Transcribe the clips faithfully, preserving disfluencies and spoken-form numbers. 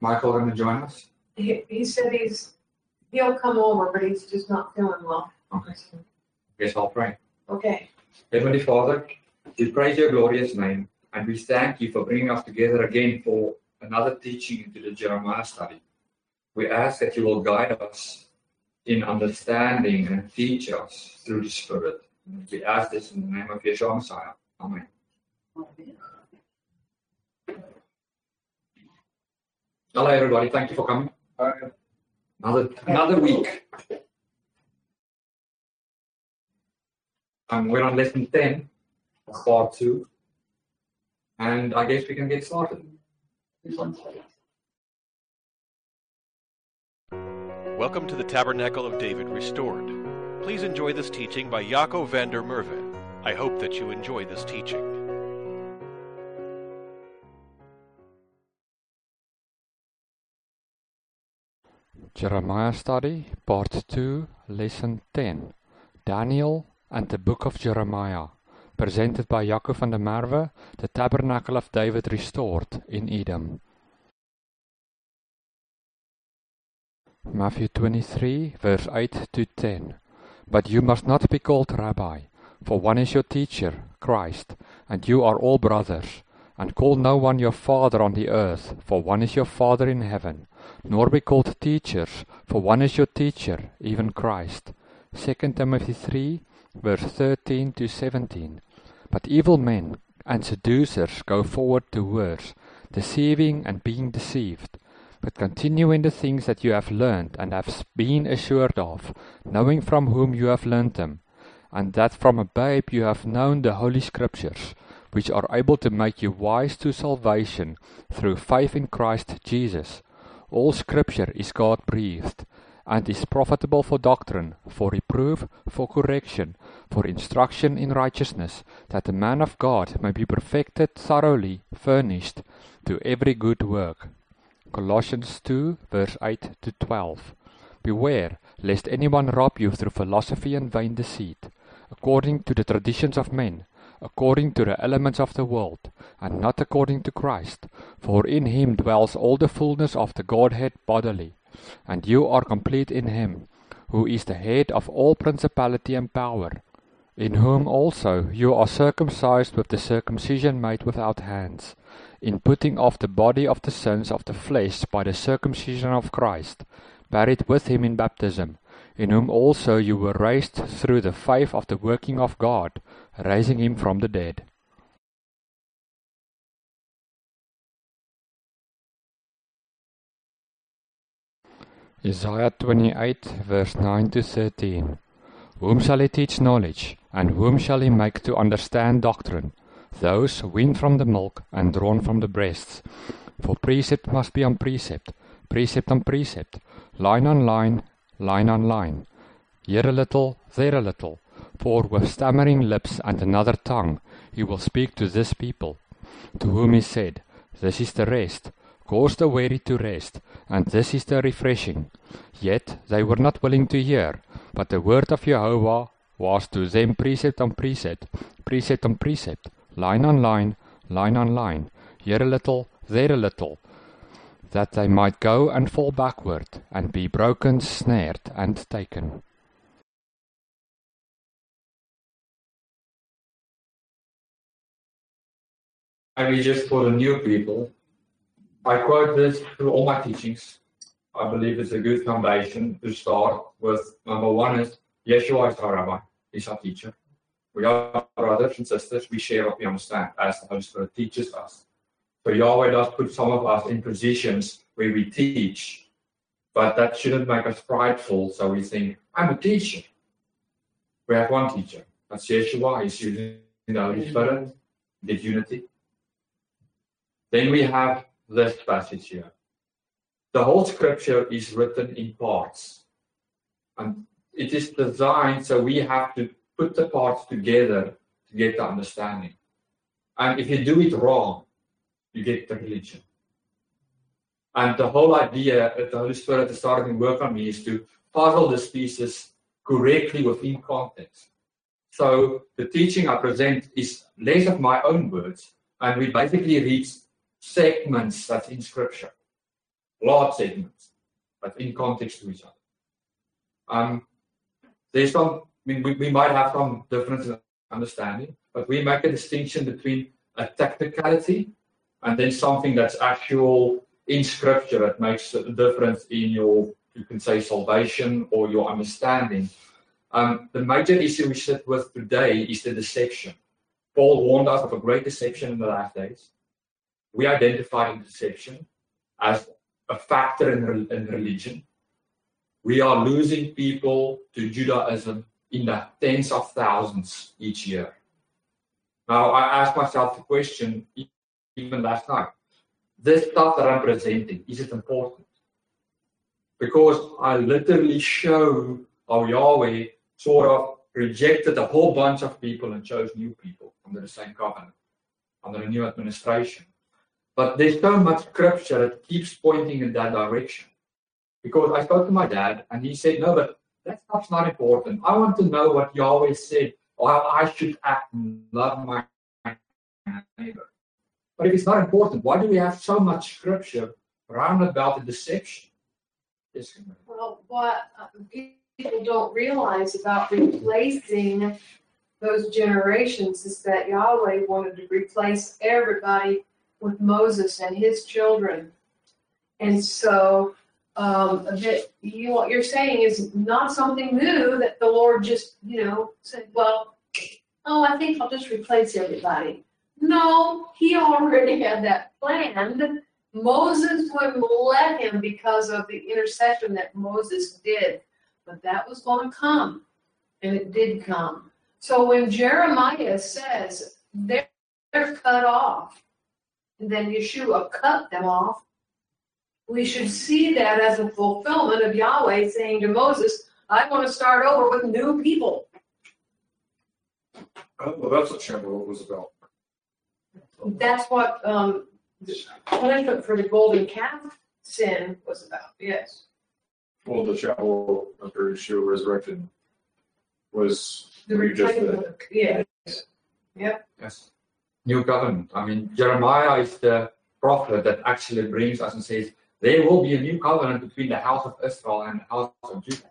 Michael going to join us? He, he said he's he'll come over, but he's just not feeling well. Okay. Yes, I'll pray. Okay. Heavenly Father, we praise your glorious name, and we thank you for bringing us together again for another teaching into the Jeremiah study. We ask that you will guide us in understanding and teach us through the Spirit. We ask this in the name of Yeshua Messiah. Amen. Hello, everybody. Thank you for coming. Another another week. Um, we're on lesson ten, part two, and I guess we can get started. Welcome to the Tabernacle of David Restored. Please enjoy this teaching by Jaco van der Merwe. I hope that you enjoy this teaching. Jeremiah Study, Part two, Lesson ten, Daniel and the Book of Jeremiah, presented by Jaco van der Merwe, the Tabernacle of David Restored in Edom. Matthew twenty-three, verse eight to ten. But you must not be called Rabbi, for one is your teacher, Christ, and you are all brothers. And call no one your father on the earth, for one is your Father in heaven. Nor be called teachers, for one is your teacher, even Christ. Second Timothy three, verse thirteen to seventeen. But evil men and seducers go forward to worse, deceiving and being deceived. But continue in the things that you have learned and have been assured of, knowing from whom you have learned them, and that from a babe you have known the Holy Scriptures, which are able to make you wise to salvation through faith in Christ Jesus. All Scripture is God-breathed, and is profitable for doctrine, for reproof, for correction, for instruction in righteousness, that the man of God may be perfected, thoroughly furnished to every good work. Colossians two, verse eight to twelve. Beware, lest anyone rob you through philosophy and vain deceit, according to the traditions of men, according to the elements of the world, and not according to Christ. For in him dwells all the fullness of the Godhead bodily, and you are complete in him, who is the head of all principality and power, in whom also you are circumcised with the circumcision made without hands, in putting off the body of the sins of the flesh by the circumcision of Christ, buried with him in baptism, in whom also you were raised through the faith of the working of God, raising him from the dead. Isaiah twenty-eight, verse nine to thirteen. Whom shall he teach knowledge, and whom shall he make to understand doctrine? Those weaned from the milk and drawn from the breasts. For precept must be on precept, precept on precept, line on line, line on line. Here a little, there a little. For with stammering lips and another tongue he will speak to this people, to whom he said, This is the rest, cause the weary to rest, and this is the refreshing. Yet they were not willing to hear, but the word of Jehovah was to them precept on precept, precept on precept, line on line, line on line, here a little, there a little, that they might go and fall backward, and be broken, snared, and taken. I read just for the new people. I quote this through all my teachings. I believe it's a good foundation to start with. Number one is Yeshua is our rabbi, he's our teacher. We are brothers and sisters, we share what we understand as the Holy Spirit teaches us. So Yahweh does put some of us in positions where we teach, but that shouldn't make us prideful, so we think, I'm a teacher. We have one teacher, that's Yeshua, he's using the Holy Spirit, the unity. Then we have this passage here. The whole scripture is written in parts. And it is designed so we have to put the parts together to get the understanding. And if you do it wrong, you get the religion. And the whole idea that the Holy Spirit is starting to work on me is to puzzle these pieces correctly within context. So the teaching I present is less of my own words, and we basically read segments that's in Scripture. large segments, but in context to each other. Um, there's some, I mean, we, we might have some difference in understanding, but we make a distinction between a technicality and then something that's actual in scripture that makes a difference in your, you can say, salvation or your understanding. Um, the major issue we sit with today is the deception. Paul warned us of a great deception in the last days. We identified the deception as a factor in, in religion. We are losing people to Judaism in the tens of thousands each year. Now, I asked myself the question, even last night, this stuff that I'm presenting, is it important? Because I literally show how Yahweh sort of rejected a whole bunch of people and chose new people under the same covenant, under the new administration. But there's so much scripture that keeps pointing in that direction. Because I spoke to my dad and he said, no, but that stuff's not important. I want to know what Yahweh said, or how I should act and love my neighbor. But if it's not important, why do we have so much scripture around about the deception? Yes, well, what people don't realize about replacing those generations is that Yahweh wanted to replace everybody with Moses and his children. And so um, that you, what you're saying is not something new that the Lord just, you know, said, well, oh, I think I'll just replace everybody. No, he already had that planned. Moses wouldn't let him because of the intercession that Moses did. But that was going to come, and it did come. So when Jeremiah says they're, they're cut off, and then Yeshua cut them off, we should see that as a fulfillment of Yahweh saying to Moses, I want to start over with new people. Oh, well, that's what Shavuot was about. That's what um, the punishment for the golden calf sin was about, yes. Well, the Shavuot after Yeshua resurrected was The what you just said. replacement, yes. Yep. Yes. New covenant. I mean, Jeremiah is the prophet that actually brings us and says, there will be a new covenant between the house of Israel and the house of Judah.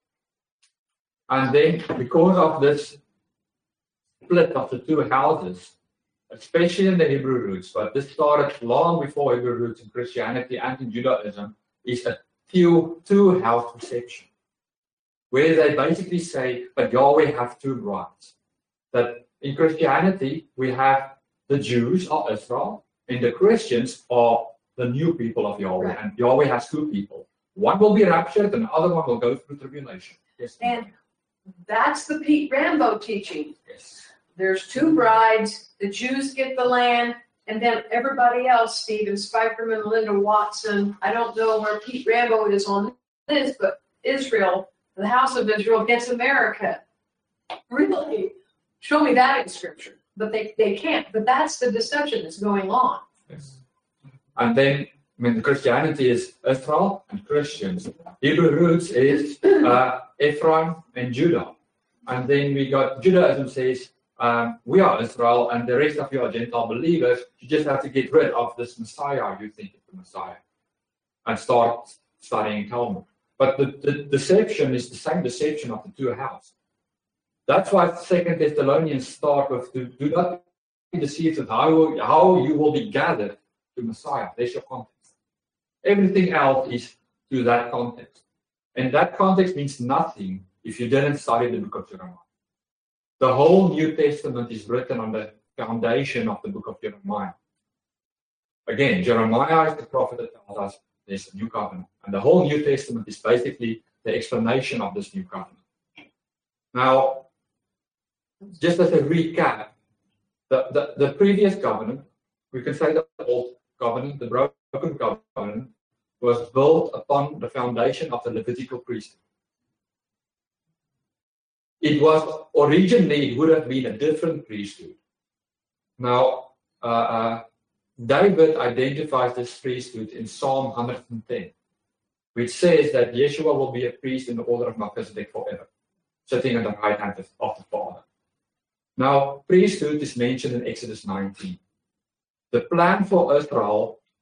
And then, because of this split of the two houses, especially in the Hebrew roots, but this started long before Hebrew roots in Christianity and in Judaism, is a two, two house conception, where they basically say, but Yahweh have two brides. That in Christianity, we have the Jews of Israel, and the Christians are the new people of Yahweh, Right. and Yahweh has two people. One will be raptured, and the other one will go through tribulation. Yes. And that's the Pete Rambo teaching. yes. There's two brides, the Jews get the land, and then everybody else, Stephen Spikerman, Linda Watson, I don't know where Pete Rambo is on this, but Israel, the house of Israel gets America. Really? Show me that in scripture. But they, they can't. But that's the deception that's going on. Yes. And then, I mean, Christianity is Israel and Christians. Hebrew roots is uh, Ephraim and Judah. And then we got Judaism says, um, we are Israel and the rest of you are Gentile believers. You just have to get rid of this Messiah you think is the Messiah and start studying Talmud. But the, the deception is the same deception of the two houses. That's why Second Thessalonians start with, do, do not be deceived with how, how you will be gathered to Messiah. There's your context. Everything else is to that context. And that context means nothing if you didn't study the book of Jeremiah. The whole New Testament is written on the foundation of the book of Jeremiah. Again, Jeremiah is the prophet that tells us there's a new covenant. And the whole New Testament is basically the explanation of this new covenant. Now, just as a recap, the, the, the previous covenant, we can say the old covenant, the broken covenant, was built upon the foundation of the Levitical priesthood. It was originally, it would have been a different priesthood. Now, uh, uh, David identifies this priesthood in Psalm one hundred ten, which says that Yeshua will be a priest in the order of Melchizedek forever, sitting at the right hand of, of the Father. Now, priesthood is mentioned in Exodus nineteen. The plan for Israel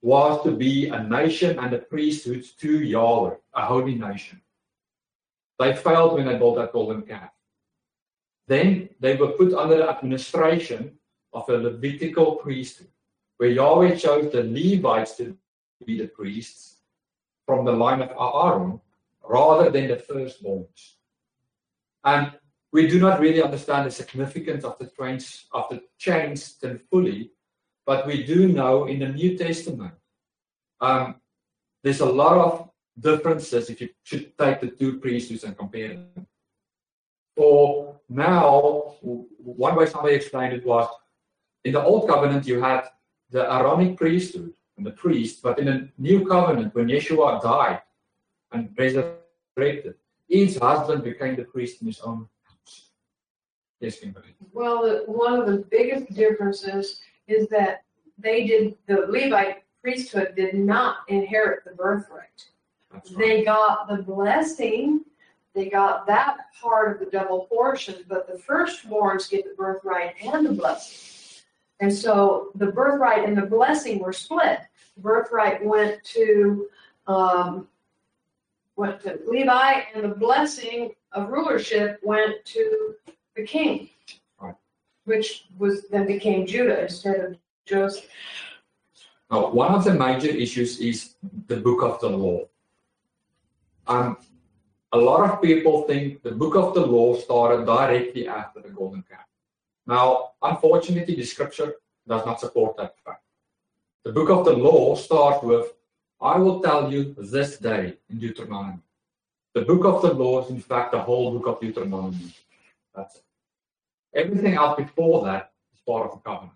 was to be a nation and a priesthood to Yahweh, a holy nation. They failed when they built that golden calf. Then they were put under the administration of a Levitical priesthood, where Yahweh chose the Levites to be the priests from the line of Aaron, rather than the firstborns. And we do not really understand the significance of the change of the change then fully, but we do know in the New Testament um, there's a lot of differences if you should take the two priesthoods and compare them. For now, one way somebody explained it was, in the Old Covenant you had the Aaronic priesthood and the priest, but in the New Covenant, when Yeshua died and resurrected, each husband became the priest in his own house. Yes, Kimberly. Well, the, one of the biggest differences is that they did, the Levite priesthood did not inherit the birthright. That's right. They got the blessing, they got that part of the double portion, but the firstborns get the birthright and the blessing. And so the birthright and the blessing were split. The birthright went to um, went to Levi, and the blessing of rulership went to the king, Right. which was then became Judah instead of Joseph. Now, one of the major issues is the book of the law. Um, a lot of people think the book of the law started directly after the golden calf. Now, unfortunately, the scripture does not support that fact. The book of the law starts with, I will tell you this day in Deuteronomy. The book of the law is, in fact, the whole book of Deuteronomy. That's it. Everything else before that is part of the covenant.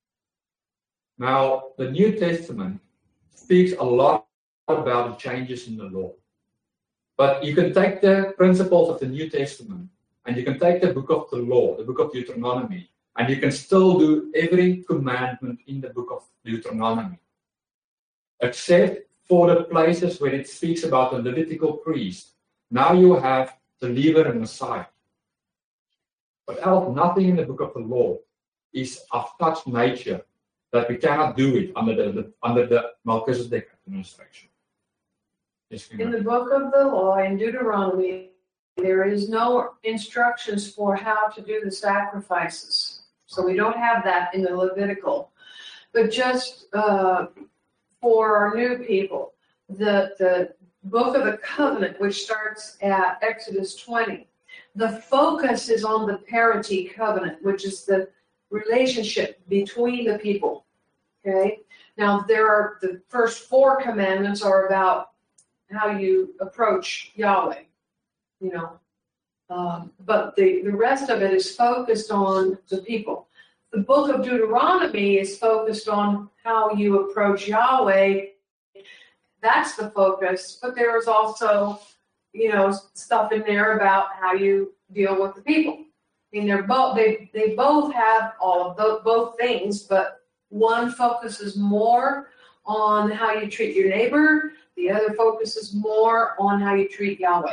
Now, the New Testament speaks a lot about the changes in the law. But you can take the principles of the New Testament and you can take the book of the law, the book of Deuteronomy, and you can still do every commandment in the book of Deuteronomy. Except for the places where it speaks about the Levitical priest. Now you have the Levi and Messiah. But else, nothing in the book of the law is of such nature that we cannot do it under the, under the Melchizedek administration. Yes, In the book of the law, in Deuteronomy, there is no instructions for how to do the sacrifices. So we don't have that in the Levitical. But just uh, for our new people, the, the book of the covenant, which starts at Exodus twenty, the focus is on the parity covenant, which is the relationship between the people. Okay? Now, there are the first four commandments are about how you approach Yahweh, you know. Um, but the, the rest of it is focused on the people. The book of Deuteronomy is focused on how you approach Yahweh. That's the focus. But there is also, you know, stuff in there about how you deal with the people. I mean, they're both they they both have all of the, both things, but one focuses more on how you treat your neighbor. The other focuses more on how you treat Yahweh.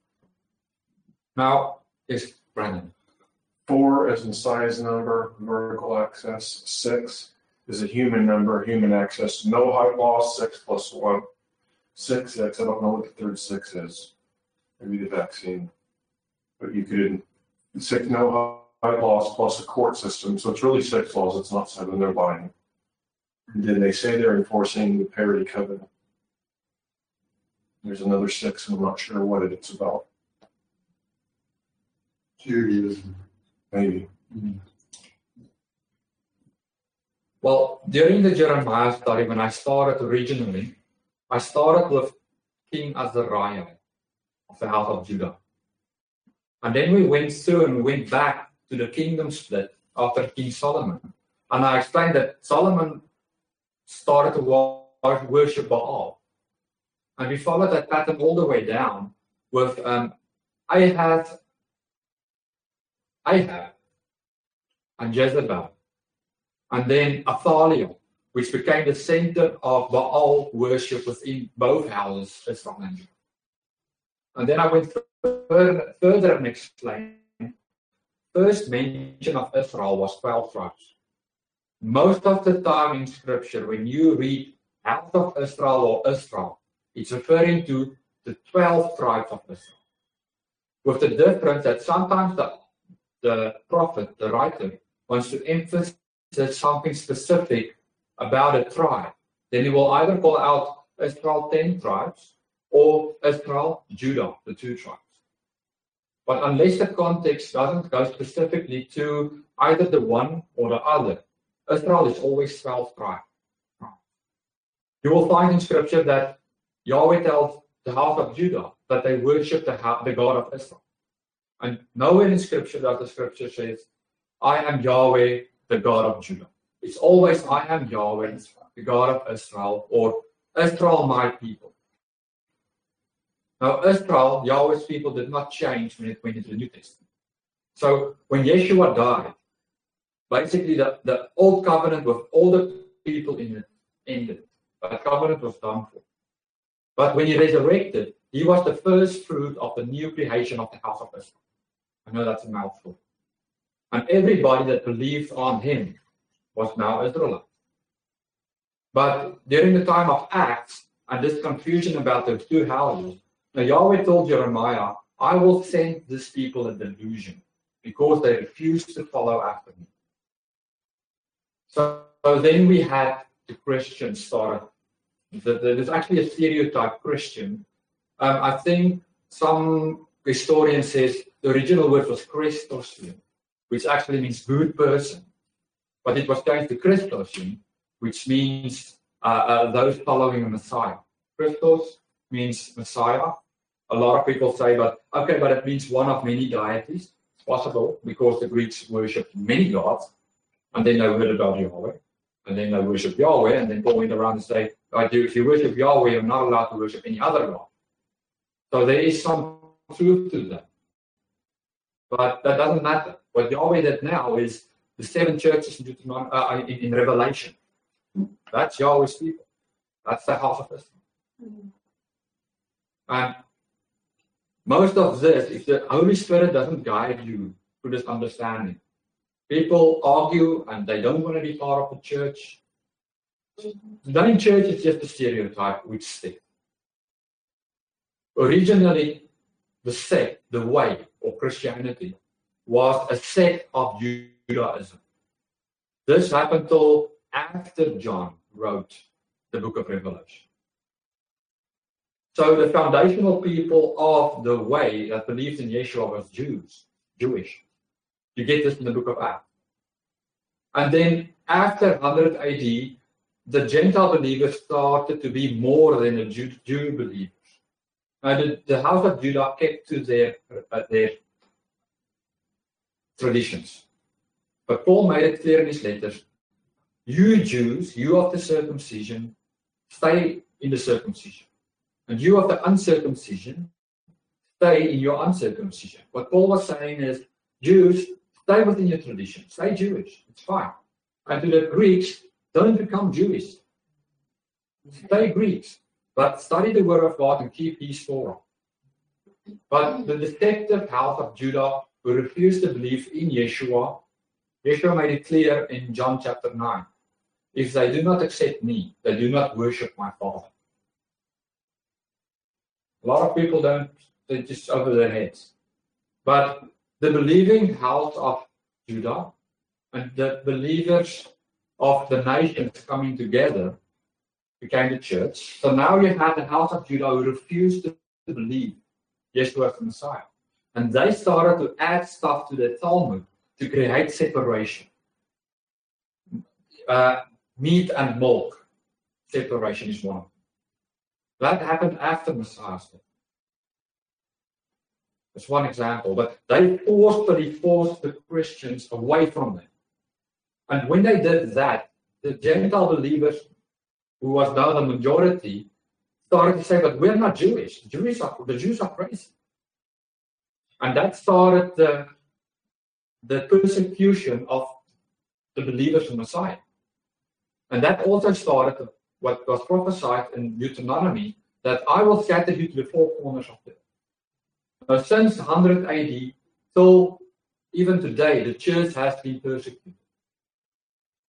Now, yes, Brandon. Four is in size number, vertical access. Six is a human number, human access. No height loss, six plus one. Six, X, I don't know what the third six is. Maybe the vaccine. But you could, six, no height loss plus a court system. So it's really six laws, it's not seven, they're binding. And then they say they're enforcing the parity covenant. There's another six, and I'm not sure what it's about. Judaism. Maybe. Well, during the Jeremiah study, when I started originally, I started with King Azariah of the house of Judah. And then we went through and we went back to the kingdom split after King Solomon. And I explained that Solomon started to worship Baal. And we followed that pattern all the way down with um, Ahaz, Ahab, and Jezebel. And then Athaliah, which became the center of Baal worship within both houses, Israel and Judah. And then I went further, further and explained, first mention of Israel was twelve tribes. Most of the time in Scripture, when you read house of Israel or Israel, it's referring to the twelve tribes of Israel. With the difference that sometimes the, the prophet, the writer, wants to emphasize something specific about a tribe. Then he will either call out Israel ten tribes or Israel, Judah, the two tribes. But unless the context doesn't go specifically to either the one or the other, Israel is always twelve tribes. You will find in scripture that Yahweh tells the house of Judah that they worship the, the God of Israel. And nowhere in scripture does the scripture says, I am Yahweh, the God of Judah. It's always, I am Yahweh, the God of Israel, or Israel, my people. Now, Israel, Yahweh's people, did not change when it went into the New Testament. So, when Yeshua died, basically the, the old covenant with all the people in it ended. That covenant was done for. But when he resurrected, he was the first fruit of the new creation of the house of Israel. I know that's a mouthful. And everybody that believed on him was now Israelite. But during the time of Acts, and this confusion about the two houses, now Yahweh told Jeremiah, I will send this people a delusion because they refused to follow after me. So, so then we had the Christians started. There's actually a stereotype Christian. Um, I think some historian says the original word was Christosian, which actually means good person. But it was changed to Christosian, which means uh, uh, those following a Messiah. Christos means Messiah. A lot of people say, but okay, but it means one of many deities. It's possible because the Greeks worshipped many gods, and then they heard about Yahweh, and then they worship Yahweh, and then Paul went around and say, if you worship Yahweh, you're not allowed to worship any other God. So there is some truth to that. But that doesn't matter. What Yahweh did now is the seven churches in, Deuteronomy, uh, in, in Revelation. That's Yahweh's people. That's the house of Israel. And most of this, if the Holy Spirit doesn't guide you to this understanding, people argue and they don't want to be part of the church. The name church is just a stereotype which sticks. Originally, the sect, the way, or Christianity, was a sect of Judaism. This happened till after John wrote the book of Revelation. So the foundational people of the way that believed in Yeshua was Jews, Jewish. You get this in the book of Acts. And then after one hundred A D, the Gentile believers started to be more than the Jew, Jew believers. Now, the, the house of Judah kept to their, uh, their traditions. But Paul made it clear in his letters, you Jews, you of the circumcision, stay in the circumcision. And you of the uncircumcision, stay in your uncircumcision. What Paul was saying is, Jews, stay within your tradition. Stay Jewish. It's fine. And to the Greeks, don't become Jewish. Stay Greeks. But study the word of God and keep his Torah. But the deceptive house of Judah who refused to believe in Yeshua, Yeshua made it clear in John chapter nine. If they do not accept me, they do not worship my Father. A lot of people don't, they just over their heads. But the believing house of Judah and the believers of the nations coming together became the church. So now you had the house of Judah who refused to believe Yeshua as the Messiah. And they started to add stuff to the Talmud to create separation. Uh, meat and milk separation is one of them. That happened after Messiah's death. That's one example. But they forcefully forced the Christians away from them. And when they did that, the Gentile believers, who was now the majority, started to say, but we're not Jewish. The Jews are, the Jews are crazy. And that started the, the persecution of the believers in Messiah. And that also started what was prophesied in Deuteronomy, that I will scatter you to the four corners of the earth. Now, since one hundred A D till even today, the church has been persecuted.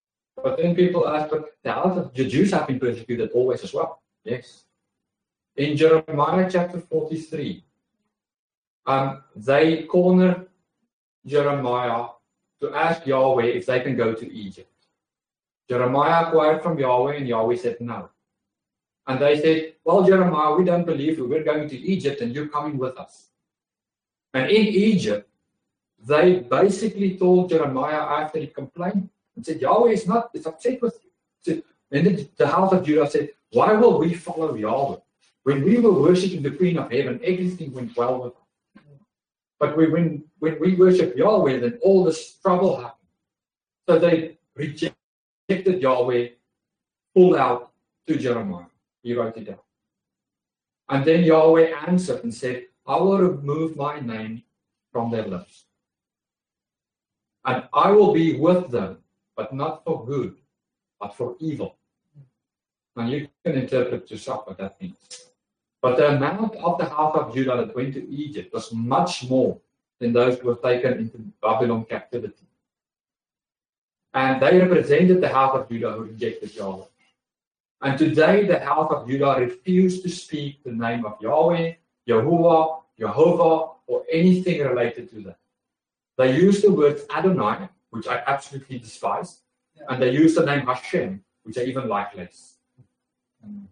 But then people ask, but the other the Jews have been persecuted always as well. Yes. In Jeremiah chapter forty-three, um, they cornered Jeremiah to ask Yahweh if they can go to Egypt. Jeremiah inquired from Yahweh, and Yahweh said no. And they said, well, Jeremiah, we don't believe you. We're going to Egypt, and you're coming with us. And in Egypt, they basically told Jeremiah after he complained and said, Yahweh is not is upset with you. Said, and then the house of Judah said, why will we follow Yahweh? When we were worshiping the Queen of Heaven, everything went well with us. But we, when, when we worship Yahweh, then all this trouble happened. So they rejected Yahweh, pulled out to Jeremiah. He wrote it down. And then Yahweh answered and said, I will remove my name from their lips. And I will be with them, but not for good, but for evil. Now you can interpret yourself what that means. But the amount of the house of Judah that went to Egypt was much more than those who were taken into Babylon captivity. And they represented the house of Judah who rejected Yahweh. And today the house of Judah refused to speak the name of Yahweh, Yahuwah, Jehovah, or anything related to that. They use the word Adonai, which I absolutely despise, yeah. And they use the name Hashem, which I even like less. Mm.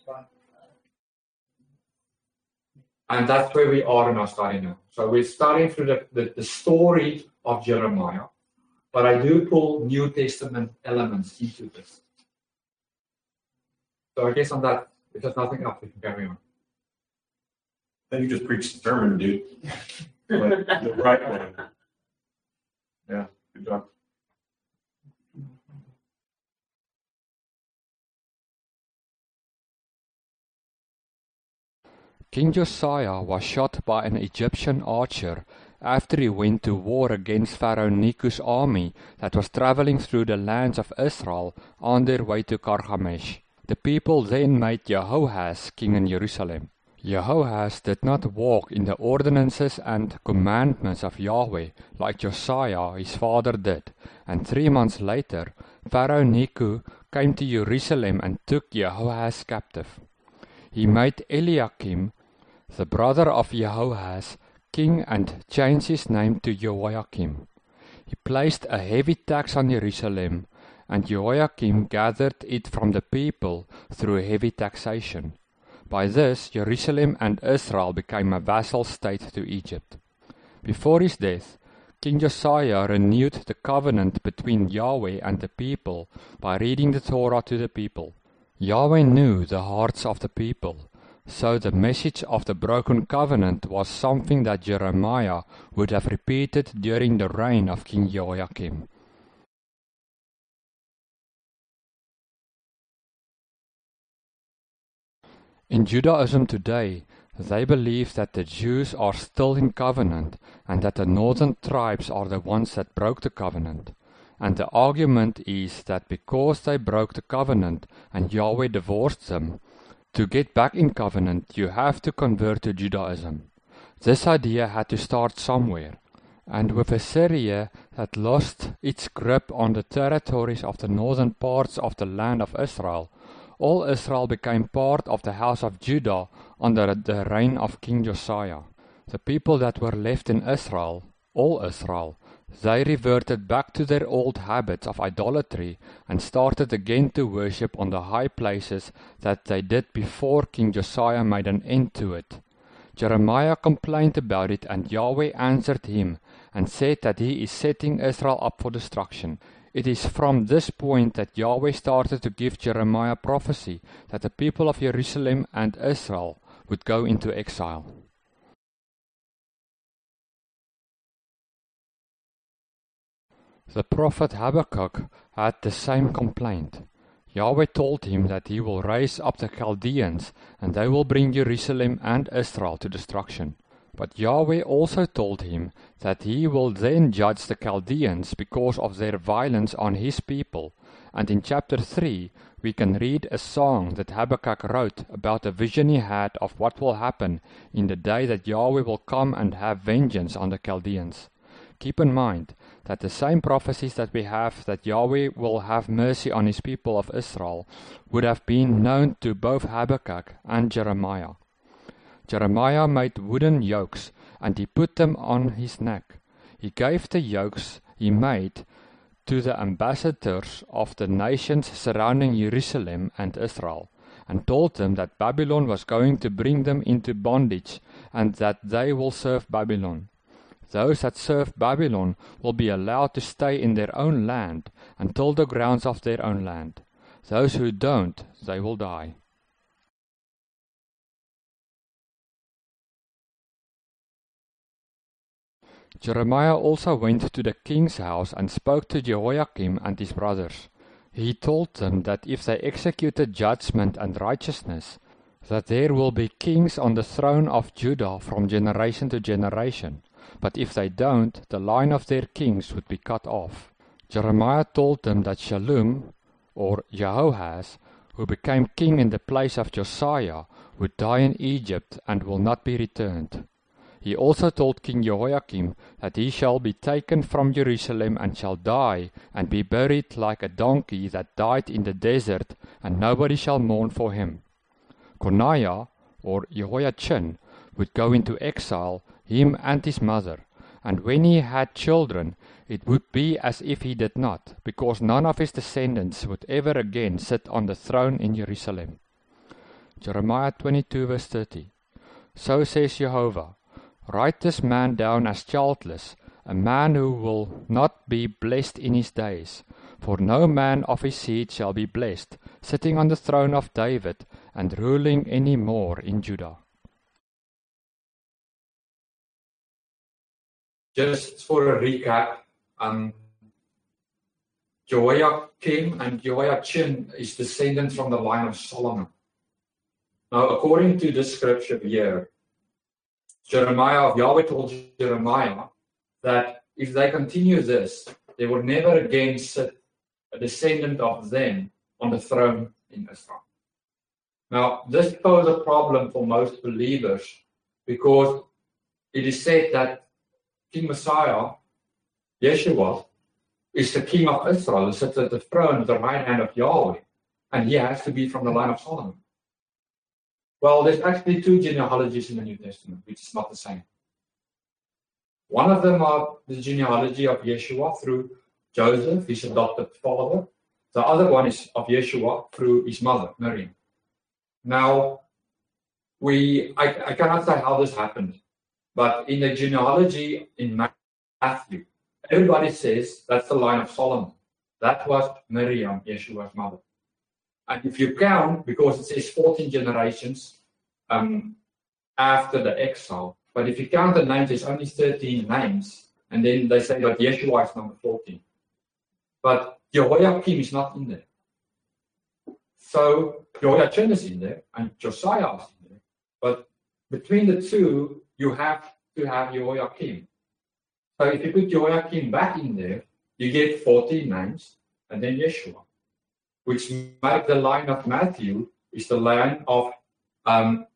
And that's where we are in our study now. So we're starting through the, the, the story of Jeremiah, but I do pull New Testament elements into this. So I guess on that, if there's nothing else, we can carry on. I think you just preached the sermon, dude. Like, the right way. Yeah, good job. King Josiah was shot by an Egyptian archer after he went to war against Pharaoh Necho's army that was traveling through the lands of Israel on their way to Carchemish. The people then made Jehoahaz king in Jerusalem. Jehoahaz did not walk in the ordinances and commandments of Yahweh like Josiah his father did, and three months later Pharaoh Necho came to Jerusalem and took Jehoahaz captive. He made Eliakim, the brother of Jehoahaz, king and changed his name to Jehoiakim. He placed a heavy tax on Jerusalem, and Jehoiakim gathered it from the people through heavy taxation. By this, Jerusalem and Israel became a vassal state to Egypt. Before his death, King Josiah renewed the covenant between Yahweh and the people by reading the Torah to the people. Yahweh knew the hearts of the people, so the message of the broken covenant was something that Jeremiah would have repeated during the reign of King Jehoiakim. In Judaism today, they believe that the Jews are still in covenant and that the northern tribes are the ones that broke the covenant. And the argument is that because they broke the covenant and Yahweh divorced them, to get back in covenant you have to convert to Judaism. This idea had to start somewhere, and with Assyria that lost its grip on the territories of the northern parts of the land of Israel, all Israel became part of the house of Judah under the reign of King Josiah. The people that were left in Israel, all Israel, they reverted back to their old habits of idolatry and started again to worship on the high places that they did before King Josiah made an end to it. Jeremiah complained about it, and Yahweh answered him and said that he is setting Israel up for destruction. It is from this point that Yahweh started to give Jeremiah prophecy that the people of Jerusalem and Israel would go into exile. The prophet Habakkuk had the same complaint. Yahweh told him that he will raise up the Chaldeans and they will bring Jerusalem and Israel to destruction. But Yahweh also told him that he will then judge the Chaldeans because of their violence on his people. And in chapter three, we can read a song that Habakkuk wrote about a vision he had of what will happen in the day that Yahweh will come and have vengeance on the Chaldeans. Keep in mind that the same prophecies that we have that Yahweh will have mercy on his people of Israel would have been known to both Habakkuk and Jeremiah. Jeremiah made wooden yokes, and he put them on his neck. He gave the yokes he made to the ambassadors of the nations surrounding Jerusalem and Israel, and told them that Babylon was going to bring them into bondage, and that they will serve Babylon. Those that serve Babylon will be allowed to stay in their own land until the grounds of their own land. Those who don't, they will die. Jeremiah also went to the king's house and spoke to Jehoiakim and his brothers. He told them that if they executed judgment and righteousness, that there will be kings on the throne of Judah from generation to generation. But if they don't, the line of their kings would be cut off. Jeremiah told them that Shallum, or Jehoahaz, who became king in the place of Josiah, would die in Egypt and will not be returned. He also told King Jehoiakim that he shall be taken from Jerusalem and shall die and be buried like a donkey that died in the desert, and nobody shall mourn for him. Coniah, or Jehoiachin, would go into exile, him and his mother, and when he had children, it would be as if he did not, because none of his descendants would ever again sit on the throne in Jerusalem. Jeremiah twenty-two verse thirty. So says Jehovah, write this man down as childless, a man who will not be blessed in his days. For no man of his seed shall be blessed, sitting on the throne of David, and ruling any more in Judah. Just for a recap, um, Jehoiakim and Jehoiachin is descendant from the line of Solomon. Now, according to this scripture here, Jeremiah of Yahweh told Jeremiah that if they continue this, they will never again sit a descendant of them on the throne in Israel. Now, this poses a problem for most believers because it is said that King Messiah, Yeshua, is the king of Israel, who sits at the throne at the right hand of Yahweh, and he has to be from the line of Solomon. Well, there's actually two genealogies in the New Testament, which is not the same. One of them are the genealogy of Yeshua through Joseph, his adopted father. The other one is of Yeshua through his mother, Miriam. Now, we I, I cannot say how this happened, but in the genealogy in Matthew, everybody says that's the line of Solomon. That was Miriam, Yeshua's mother. And if you count, because it says fourteen generations um, after the exile, but if you count the names, there's only thirteen names, and then they say that Yeshua is number fourteen. But Jehoiakim is not in there. So Jehoiachin is in there, and Josiah is in there. But between the two, you have to have Jehoiakim. So if you put Jehoiakim back in there, you get fourteen names, and then Yeshua, which make the line of Matthew is the line of um,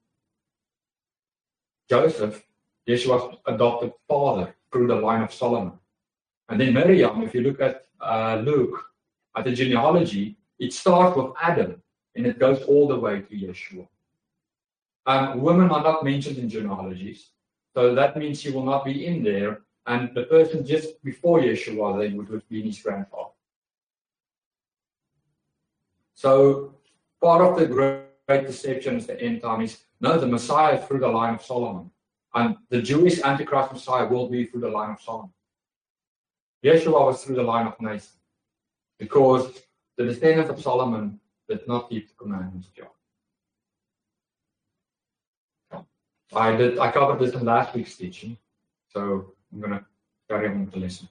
Joseph, Yeshua's adopted father, through the line of Solomon. And then Miriam, if you look at uh, Luke, at the genealogy, it starts with Adam, and it goes all the way to Yeshua. Um, women are not mentioned in genealogies, so that means she will not be in there, and the person just before Yeshua then would have been his grandfather. So part of the great deception is the end time is, no, the Messiah is through the line of Solomon. And the Jewish Antichrist Messiah will be through the line of Solomon. Yeshua was through the line of Nathan, because the descendants of Solomon did not keep the commandments of Yahweh. I did. I covered this in last week's teaching, so I'm going to carry on with the lesson.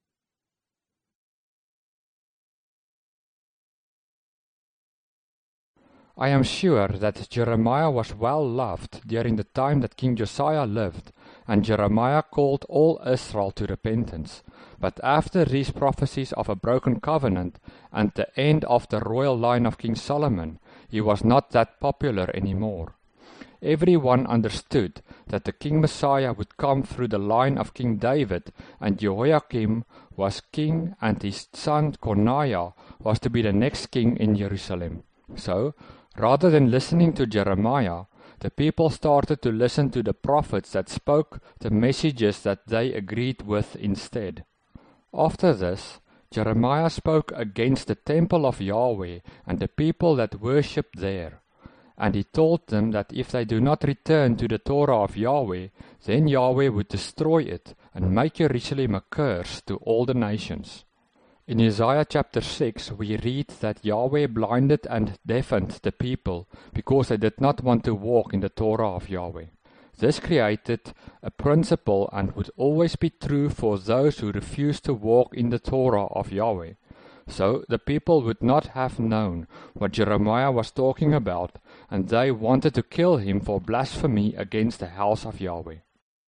I am sure that Jeremiah was well loved during the time that King Josiah lived, and Jeremiah called all Israel to repentance. But after these prophecies of a broken covenant and the end of the royal line of King Solomon, he was not that popular anymore. everyone understood that the King Messiah would come through the line of King David, and Jehoiakim was king, and his son Coniah was to be the next king in Jerusalem. So, rather than listening to Jeremiah, the people started to listen to the prophets that spoke the messages that they agreed with instead. After this, Jeremiah spoke against the temple of Yahweh and the people that worshipped there. And he told them that if they do not return to the Torah of Yahweh, then Yahweh would destroy it and make Jerusalem a curse to all the nations. In Isaiah chapter six, we read that Yahweh blinded and deafened the people because they did not want to walk in the Torah of Yahweh. This created a principle and would always be true for those who refused to walk in the Torah of Yahweh. So the people would not have known what Jeremiah was talking about, and they wanted to kill him for blasphemy against the house of Yahweh.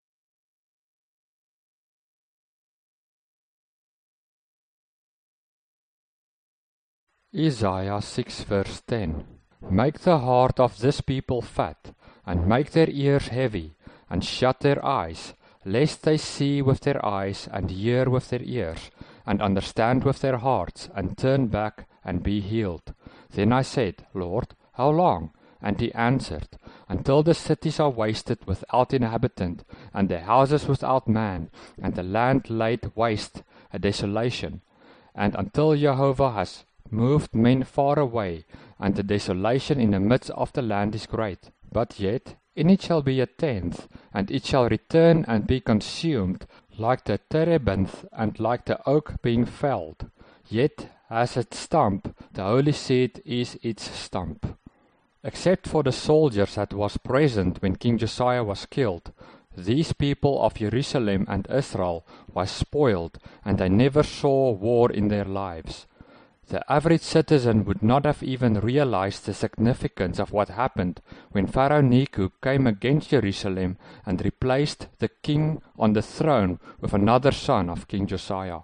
Isaiah six verse ten. Make the heart of this people fat, and make their ears heavy, and shut their eyes, lest they see with their eyes, and hear with their ears, and understand with their hearts, and turn back, and be healed. Then I said, Lord, how long? And he answered, Until the cities are wasted without inhabitant, and the houses without man, and the land laid waste, a desolation, and until Jehovah has moved men far away, and the desolation in the midst of the land is great. But yet in it shall be a tenth, and it shall return and be consumed, like the terebinth, and like the oak being felled. Yet as its stump, the holy seed is its stump. Except for the soldiers that was present when King Josiah was killed, these people of Jerusalem and Israel was spoiled, and they never saw war in their lives. The average citizen would not have even realized the significance of what happened when Pharaoh Necho came against Jerusalem and replaced the king on the throne with another son of King Josiah.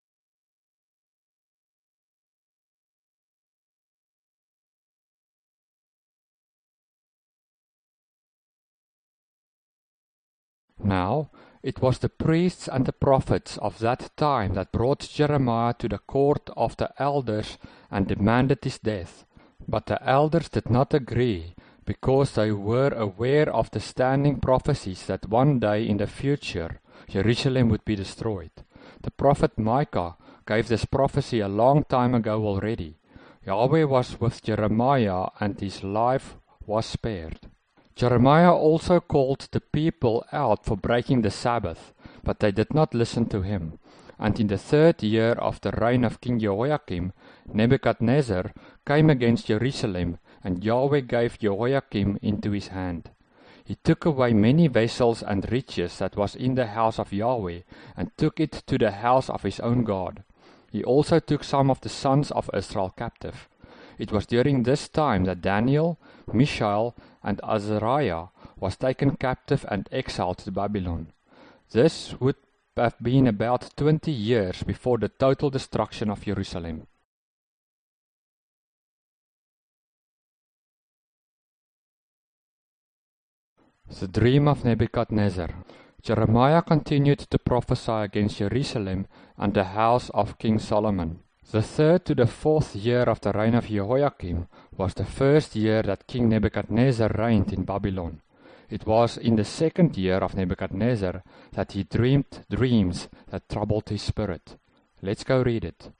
Now, it was the priests and the prophets of that time that brought Jeremiah to the court of the elders and demanded his death. But the elders did not agree, because they were aware of the standing prophecies that one day in the future Jerusalem would be destroyed. The prophet Micah gave this prophecy a long time ago already. Yahweh was with Jeremiah, and his life was spared. Jeremiah also called the people out for breaking the Sabbath, but they did not listen to him. And in the third year of the reign of King Jehoiakim, Nebuchadnezzar came against Jerusalem, and Yahweh gave Jehoiakim into his hand. He took away many vessels and riches that was in the house of Yahweh, and took it to the house of his own God. He also took some of the sons of Israel captive. It was during this time that Daniel, Mishael, and Azariah was taken captive and exiled to Babylon. This would have been about twenty years before the total destruction of Jerusalem. The dream of Nebuchadnezzar. Jeremiah continued to prophesy against Jerusalem and the house of King Solomon. The third to the fourth year of the reign of Jehoiakim was the first year that King Nebuchadnezzar reigned in Babylon. It was in the second year of Nebuchadnezzar that he dreamed dreams that troubled his spirit. Let's go read it.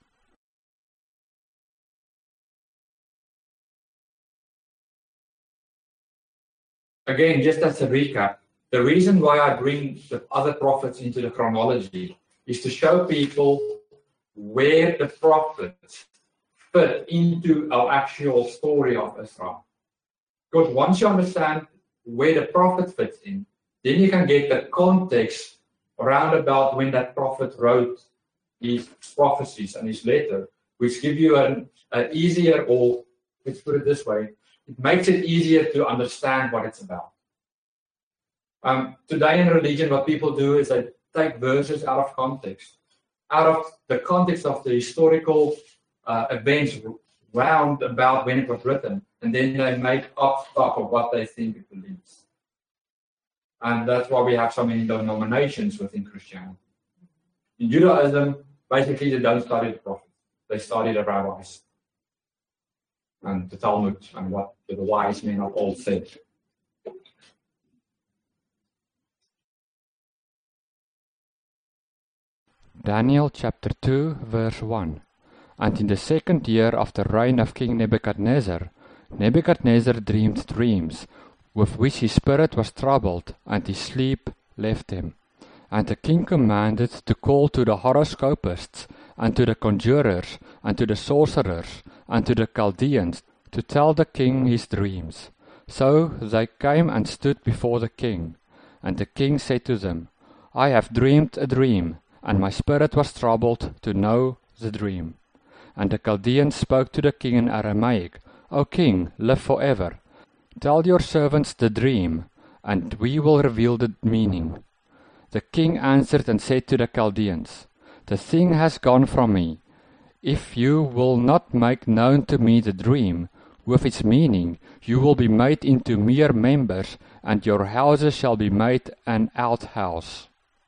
Again, just as a recap, the reason why I bring the other prophets into the chronology is to show people where the prophets fit into our actual story of Israel. Because once you understand where the prophet fits in, then you can get the context around about when that prophet wrote his prophecies and his letter, which give you an, an easier, or let's put it this way, it makes it easier to understand what it's about. Um, today in religion, what people do is they take verses out of context, out of the context of the historical uh, events round about when it was written, and then they make up stuff of what they think it believes. And that's why we have so many denominations within Christianity. In Judaism, basically they don't study the prophets. They study the rabbis and the Talmud and what the wise men of old said. Daniel chapter two, verse one. And in the second year of the reign of King Nebuchadnezzar, Nebuchadnezzar dreamed dreams, with which his spirit was troubled, and his sleep left him. And the king commanded to call to the horoscopists, and to the conjurers, and to the sorcerers, and to the Chaldeans, to tell the king his dreams. So they came and stood before the king. And the king said to them, I have dreamed a dream, and my spirit was troubled to know the dream. And the Chaldeans spoke to the king in Aramaic, O king, live forever. Tell your servants the dream, and we will reveal the meaning. The king answered and said to the Chaldeans, The thing has gone from me. If you will not make known to me the dream, with its meaning, you will be made into mere members, and your houses shall be made an outhouse.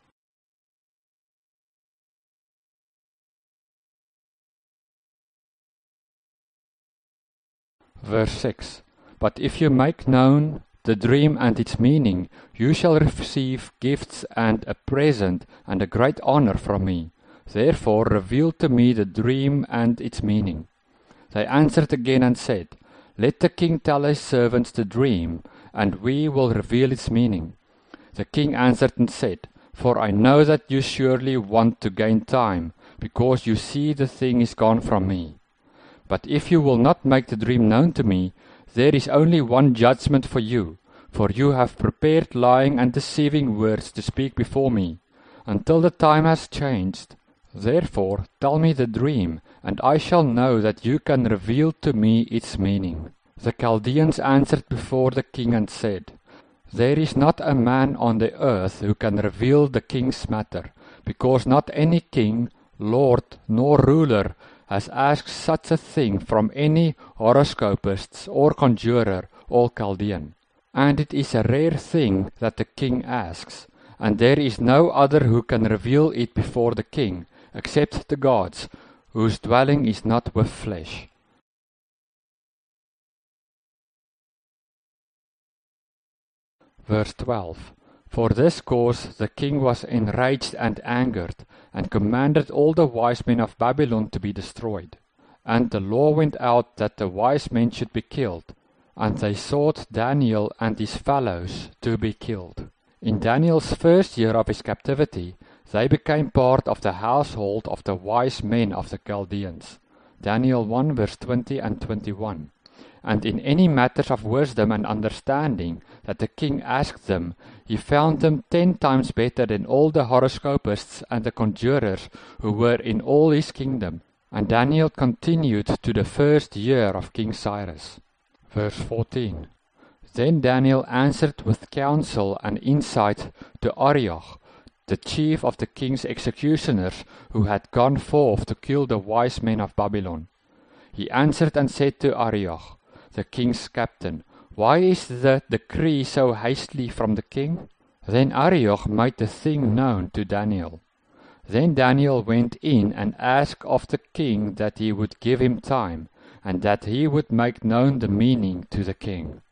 Verse six. But if you make known the dream and its meaning, you shall receive gifts and a present and a great honor from me. Therefore reveal to me the dream and its meaning. They answered again and said, Let the king tell his servants the dream, and we will reveal its meaning. The king answered and said, For I know that you surely want to gain time, because you see the thing is gone from me. But if you will not make the dream known to me, there is only one judgment for you, for you have prepared lying and deceiving words to speak before me, until the time has changed. Therefore tell me the dream, and I shall know that you can reveal to me its meaning. The Chaldeans answered before the king and said, There is not a man on the earth who can reveal the king's matter, because not any king, lord, nor ruler has asked such a thing from any horoscopist or conjurer or Chaldean. And it is a rare thing that the king asks, and there is no other who can reveal it before the king, except the gods, whose dwelling is not with flesh. Verse twelve. For this cause the king was enraged and angered, and commanded all the wise men of Babylon to be destroyed. And the law went out that the wise men should be killed, and they sought Daniel and his fellows to be killed. In Daniel's first year of his captivity, they became part of the household of the wise men of the Chaldeans. Daniel one verse twenty and twenty-one. And in any matters of wisdom and understanding that the king asked them, he found them ten times better than all the horoscopists and the conjurers who were in all his kingdom. And Daniel continued to the first year of King Cyrus. Verse fourteen. Then Daniel answered with counsel and insight to Arioch, the chief of the king's executioners, who had gone forth to kill the wise men of Babylon. He answered and said to Arioch, the king's captain, Why is the decree so hastily from the king? Then Arioch made the thing known to Daniel. Then Daniel went in and asked of the king that he would give him time, and that he would make known the meaning to the king.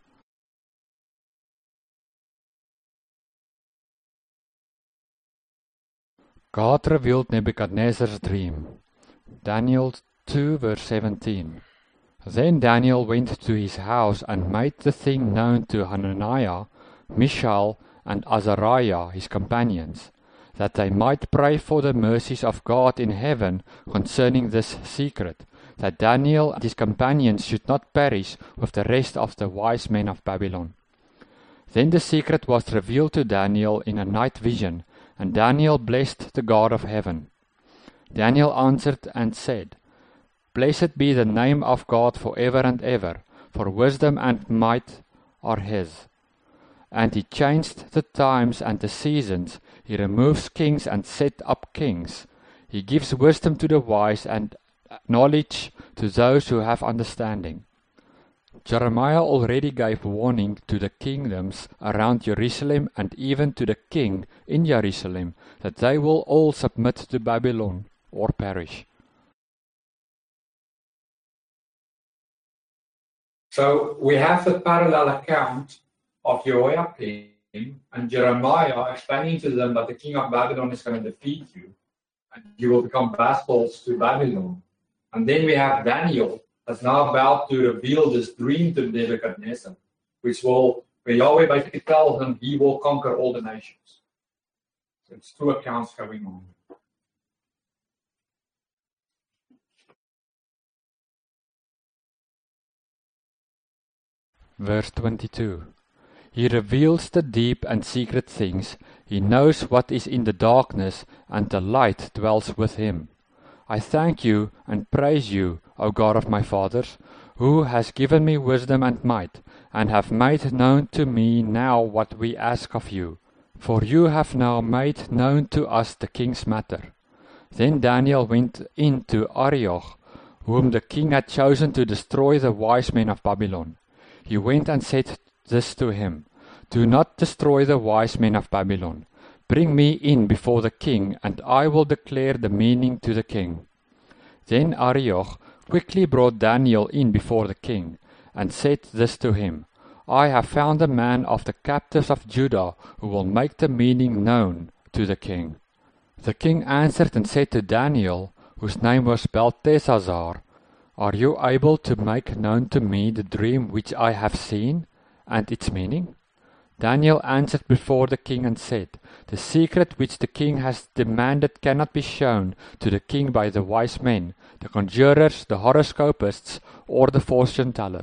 God revealed Nebuchadnezzar's dream. Daniel two verse seventeen. Then Daniel went to his house and made the thing known to Hananiah, Mishael, and Azariah his companions, that they might pray for the mercies of God in heaven concerning this secret, that Daniel and his companions should not perish with the rest of the wise men of Babylon. Then the secret was revealed to Daniel in a night vision, and Daniel blessed the God of heaven. Daniel answered and said, Blessed be the name of God for ever and ever, for wisdom and might are his. And he changed the times and the seasons, he removes kings and set up kings. He gives wisdom to the wise and knowledge to those who have understanding. Jeremiah already gave warning to the kingdoms around Jerusalem and even to the king in Jerusalem that they will all submit to Babylon or perish. So we have the parallel account of Jehoiakim and Jeremiah explaining to them that the king of Babylon is going to defeat you and you will become vassals to Babylon. And then we have Daniel that's now about to reveal this dream to Nebuchadnezzar, which will, where Yahweh basically tells him he will conquer all the nations. So it's two accounts going on. Verse twenty-two. He reveals the deep and secret things. He knows what is in the darkness, and the light dwells with him. I thank you and praise you, O God of my fathers, who has given me wisdom and might, and have made known to me now what we ask of you. For you have now made known to us the king's matter. Then Daniel went in to Arioch, whom the king had chosen to destroy the wise men of Babylon. He went and said this to him, Do not destroy the wise men of Babylon. Bring me in before the king, and I will declare the meaning to the king. Then Arioch quickly brought Daniel in before the king, and said this to him, I have found a man of the captives of Judah, who will make the meaning known to the king. The king answered and said to Daniel, whose name was Belteshazzar, Are you able to make known to me the dream which I have seen, and its meaning? Daniel answered before the king and said, The secret which the king has demanded cannot be shown to the king by the wise men, the conjurers, the horoscopists, or the fortune tellers.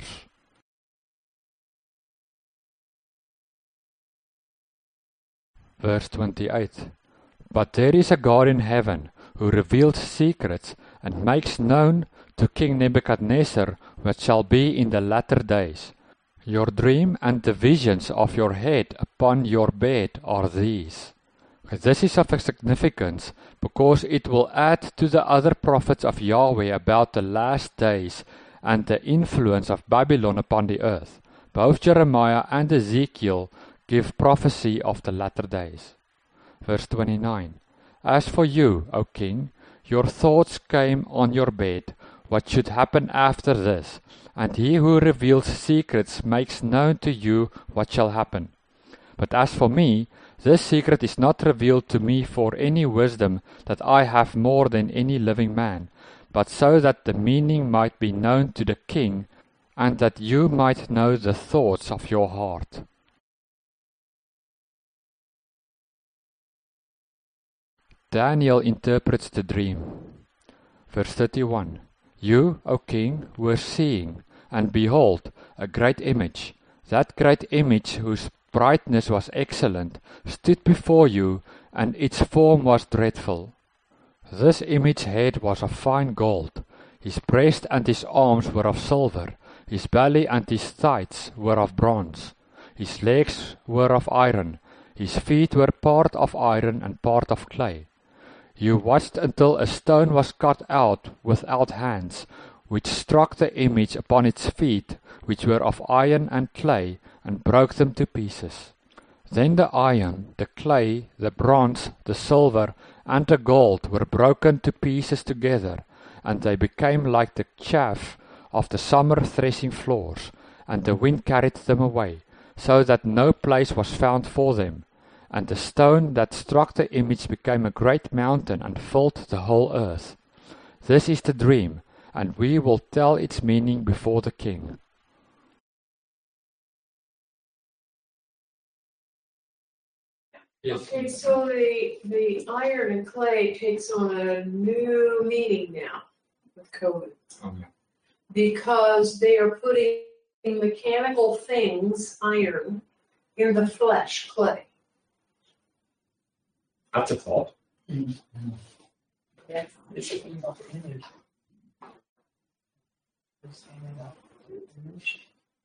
Verse twenty-eight. But there is a God in heaven, who reveals secrets, and makes known to King Nebuchadnezzar what shall be in the latter days. Your dream and the visions of your head upon your bed are these. This is of significance, because it will add to the other prophets of Yahweh about the last days and the influence of Babylon upon the earth. Both Jeremiah and Ezekiel give prophecy of the latter days. Verse twenty-nine. As for you, O king, your thoughts came on your bed, what should happen after this, and he who reveals secrets makes known to you what shall happen. But as for me, this secret is not revealed to me for any wisdom that I have more than any living man, but so that the meaning might be known to the king, and that you might know the thoughts of your heart. Daniel interprets the dream. Verse thirty-one. You, O king, were seeing, and behold, a great image. That great image, whose brightness was excellent, stood before you, and its form was dreadful. This image's head was of fine gold. His breast and his arms were of silver. His belly and his thighs were of bronze. His legs were of iron. His feet were part of iron and part of clay. You watched until a stone was cut out without hands, which struck the image upon its feet, which were of iron and clay, and broke them to pieces. Then the iron, the clay, the bronze, the silver, and the gold were broken to pieces together, and they became like the chaff of the summer threshing floors, and the wind carried them away, so that no place was found for them. And the stone that struck the image became a great mountain and filled the whole earth. This is the dream, and we will tell its meaning before the king. Yes. Okay, so the, the iron and clay takes on a new meaning now with COVID. Oh, yeah. Because they are putting mechanical things, iron, in the flesh, clay. That's a thought. Yeah, it's a thing about the image. It's saying about the image.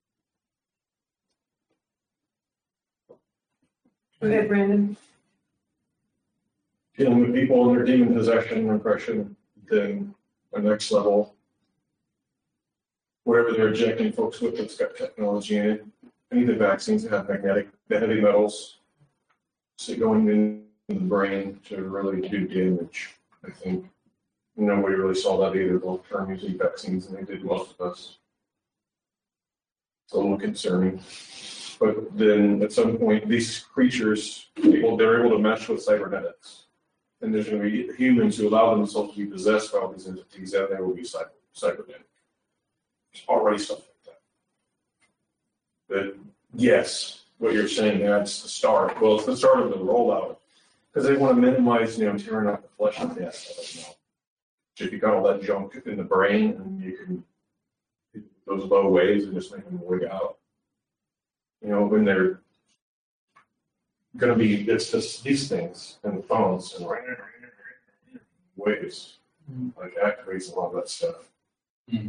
Go ahead, Brandon. Dealing with people in their demon possession and oppression, then the next level whatever they're injecting folks with that's got technology in it. Any of the vaccines that have magnetic, the heavy metals, so going in the brain to really do damage. I think nobody really saw that either long term using vaccines, and they did most of us. It's a little concerning. But then at some point, these creatures, people, they're able to mesh with cybernetics. And there's going to be humans who allow themselves to be possessed by all these entities, and they will be cyber, cybernetic. There's already stuff like that. But yes, what you're saying, that's the start. Well, it's the start of the rollout. Because they want to minimize, you know, tearing out the flesh and death. I don't know. If you got all that junk in the brain, and you can, those low waves and just make them wig out. You know, when they're going to be, it's just these things and the phones and waves, like activates a lot of that stuff. Mm.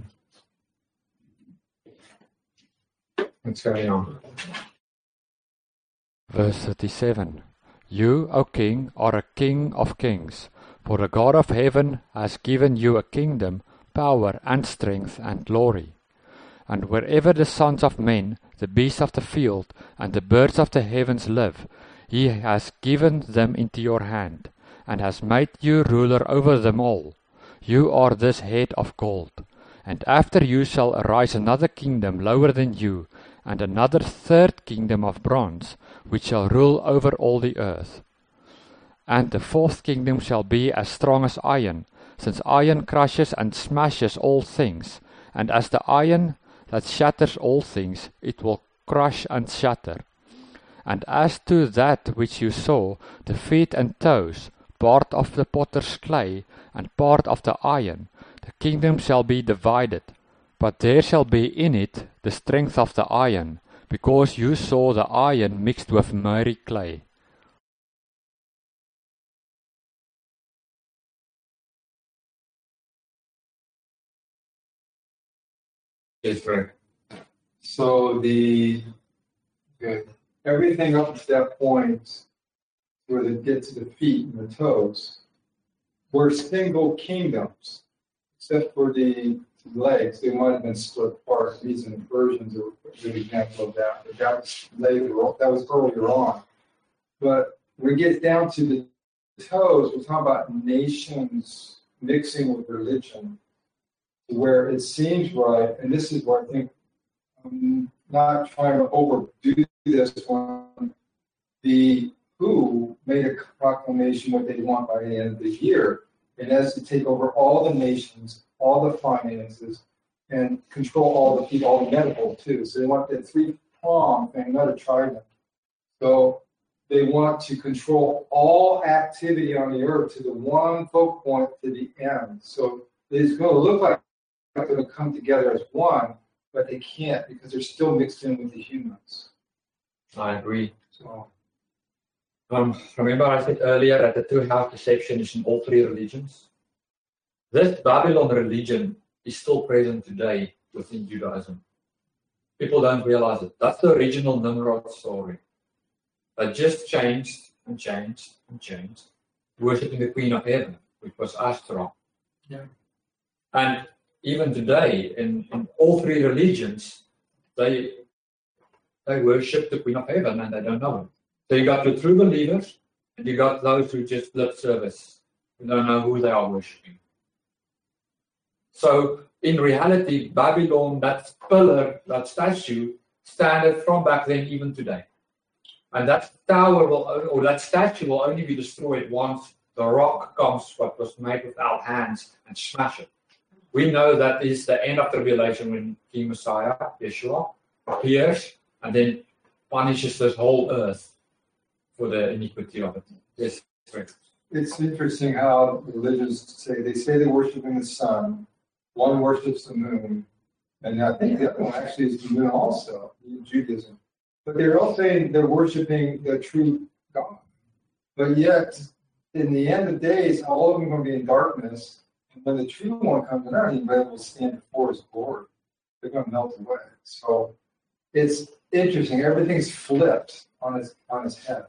Let's carry on. Verse thirty-seven. You, O king, are a king of kings, for the God of heaven has given you a kingdom, power, and strength, and glory. And wherever the sons of men, the beasts of the field, and the birds of the heavens live, he has given them into your hand, and has made you ruler over them all. You are this head of gold. And after you shall arise another kingdom lower than you, and another third kingdom of bronze, which shall rule over all the earth. And the fourth kingdom shall be as strong as iron, since iron crushes and smashes all things, and as the iron that shatters all things, it will crush and shatter. And as to that which you saw, the feet and toes, part of the potter's clay, and part of the iron, the kingdom shall be divided, but there shall be in it the strength of the iron, because you saw the iron mixed with miry clay. Yes, right. So the good. Everything up to that point where they get to the feet and the toes were single kingdoms, except for the legs. They might have been split apart. These and versions are a good example of that. But that was later. That was earlier on. But when it gets down to the toes, we're talking about nations mixing with religion, where it seems right, and this is what I think. I'm not trying to overdo this one. The W H O made a proclamation what they want by the end of the year, and that's to take over all the nations, all the finances, and control all the people, all the medical too. So they want that three-prong thing, not a trident. So they want to control all activity on the earth to the one focal point to the end. So it's going to look like they're going to come together as one, but they can't because they're still mixed in with the humans. I agree. So, Um, remember I said earlier that the two-half perception is in all three religions? This Babylon religion is still present today within Judaism. People don't realize it. That's the original Nimrod story. That just changed and changed and changed, worshipping the Queen of Heaven, which was Ashtaroth. Yeah. And even today, in, in all three religions, they they worship the Queen of Heaven and they don't know it. So you got the true believers, and you got those who just lip service, who don't know who they are worshipping. So in reality, Babylon, that pillar, that statue, standeth from back then even today. And that tower will, or that statue will only be destroyed once the rock comes, what was made without hands, and smash it. We know that is the end of the tribulation when King Messiah, Yeshua, appears and then punishes this whole earth for the iniquity of it. Yes, correct. it's interesting how religions say, they say they're worshiping the sun, one worships the moon, and I think the other one actually is the moon also, in Judaism. But they're all saying they're worshiping the true God. But yet, in the end of days, all of them are going to be in darkness. And when the true one comes, they're not even able to stand before his glory. They're going to melt away. So it's interesting. Everything's flipped on his on his head.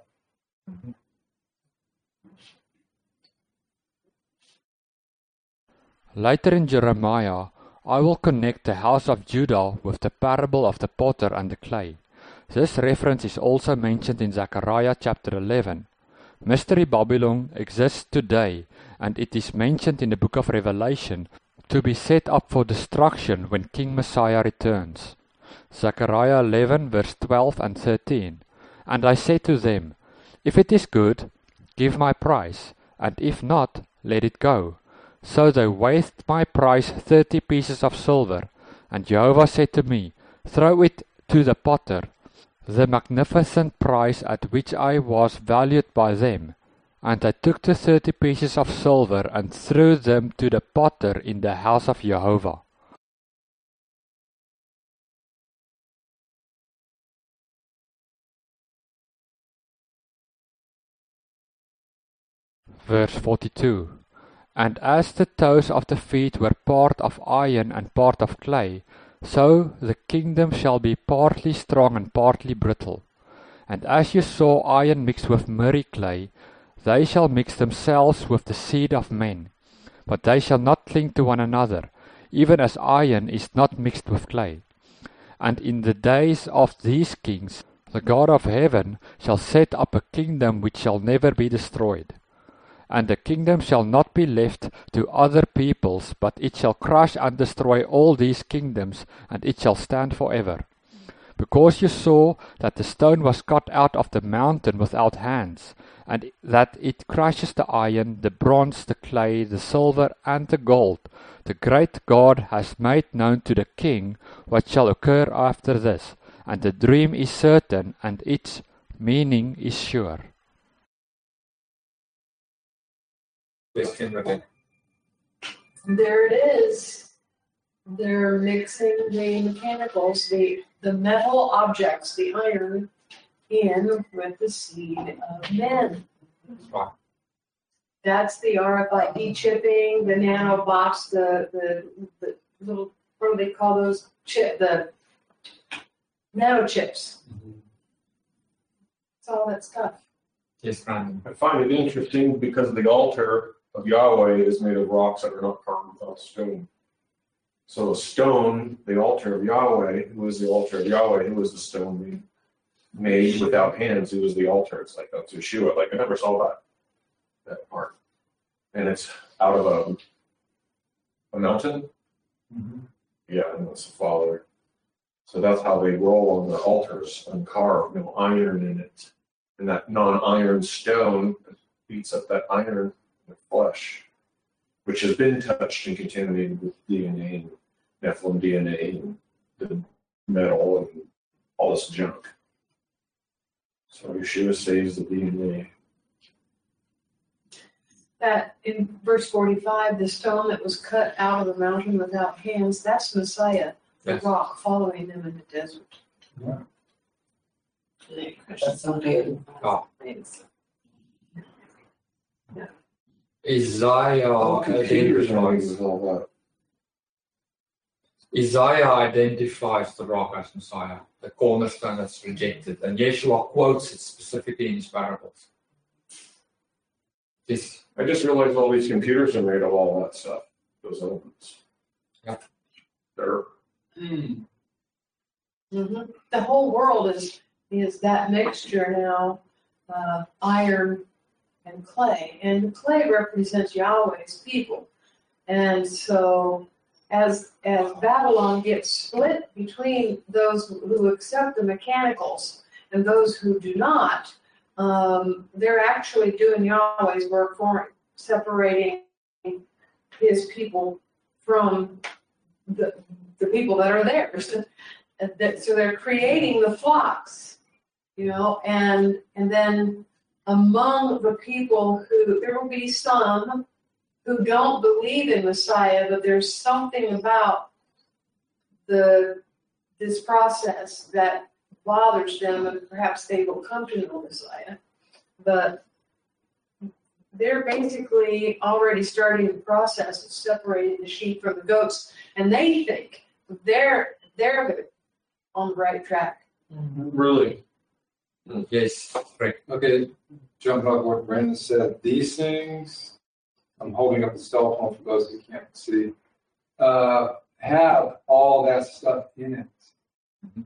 Later in Jeremiah, I will connect the house of Judah with the parable of the potter and the clay. This reference is also mentioned in Zechariah chapter eleven. Mystery Babylon exists today, and it is mentioned in the book of Revelation to be set up for destruction when King Messiah returns. Zechariah eleven verse twelve and thirteen. And I said to them, if it is good, give my price, and if not, let it go. So they weighed my price thirty pieces of silver. And Jehovah said to me, throw it to the potter, the magnificent price at which I was valued by them. And I took the thirty pieces of silver and threw them to the potter in the house of Jehovah. Verse forty-two. And as the toes of the feet were part of iron and part of clay, so the kingdom shall be partly strong and partly brittle. And as you saw iron mixed with murry clay, they shall mix themselves with the seed of men, but they shall not cling to one another, even as iron is not mixed with clay. And in the days of these kings, the God of heaven shall set up a kingdom which shall never be destroyed. And the kingdom shall not be left to other peoples, but it shall crush and destroy all these kingdoms, and it shall stand forever. Because you saw that the stone was cut out of the mountain without hands, and that it crushes the iron, the bronze, the clay, the silver, and the gold, the great God has made known to the king what shall occur after this, and the dream is certain, and its meaning is sure. Question again. There it is. They're mixing the mechanicals, the, the metal objects, the iron, in with the seed of men. Right. That's the R F I D chipping, the nanobots, the, the, the little, what do they call those? Chip, the nanochips. It's all that stuff. Yes, Brandon. I find it interesting because the altar of Yahweh is made of rocks that are not carved without stone. So a stone, the altar of Yahweh, who is the altar of Yahweh, who is the stone made, made without hands, who is the altar. It's like that's Yeshua. Like I never saw that that part. And it's out of a a mountain. Mm-hmm. Yeah, and that's the Father. So that's how they roll on their altars, uncarved, no iron in it. And that non-iron stone beats up that iron in the flesh, which has been touched and contaminated with D N A and Nephilim D N A and the metal and all this junk. So Yeshua saves the D N A. That in verse forty-five, the stone that was cut out of the mountain without hands, that's Messiah, the Yes. rock following them in the desert. Yeah. That's so good. Oh. Thanks. Isaiah All computers are identifies, with all that. Isaiah identifies the rock as Messiah, the cornerstone that's rejected, and Yeshua quotes it specifically in his parables. This, I just realized all these computers are made of all that stuff, those elements. Yeah. They're Mm. Mhm. The whole world is is that mixture now, uh, iron and clay, and the clay represents Yahweh's people, and so as as Babylon gets split between those who accept the mechanicals and those who do not, um, they're actually doing Yahweh's work for him, separating his people from the the people that are theirs. And that, so they're creating the flocks, you know, and and then among the people who, there will be some who don't believe in Messiah, but there's something about the this process that bothers them, and perhaps they will come to know Messiah. But they're basically already starting the process of separating the sheep from the goats, and they think they're they're on the right track. really. yes, right. Okay, jumping off what Brandon said, these things, I'm holding up the cell phone for those who can't see, uh, have all that stuff in it. Mhm.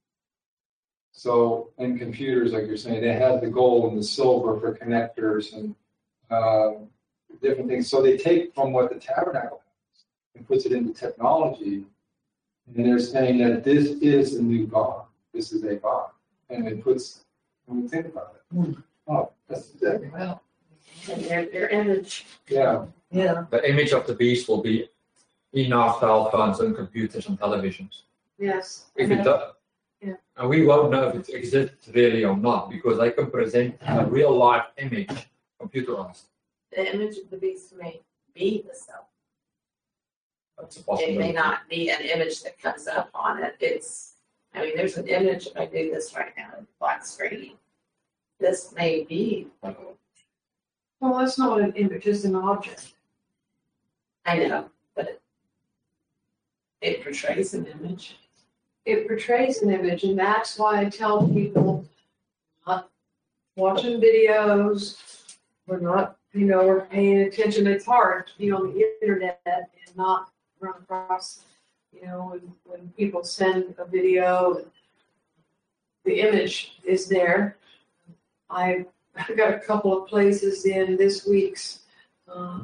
So in computers, like you're saying, they have the gold and the silver for connectors and um, different things. So they take from what the tabernacle has and puts it into technology. And they're saying that this is a new God. This is a God. And it puts, when we think about it, oh, that's exactly. Well, And their, their image. Yeah. yeah, The image of the beast will be in our cell phones and computers and televisions. Yes. If it does, Yeah. and we won't know if it exists really or not because they can present a real life image computerized. The image of the beast may be the self. That's a It possibility. may not be an image that comes up on it. It's, I mean, there's an image, if I do this right now, in black screen. This may be, Well, that's not an image, it's an object. I know, but it, it portrays an image. It portrays an image, and that's why I tell people, not watching videos, we're not, you know, we're paying attention. It's hard to be on the internet and not run across, you know, when, when people send a video, the image is there. I I got a couple of places in this week's uh,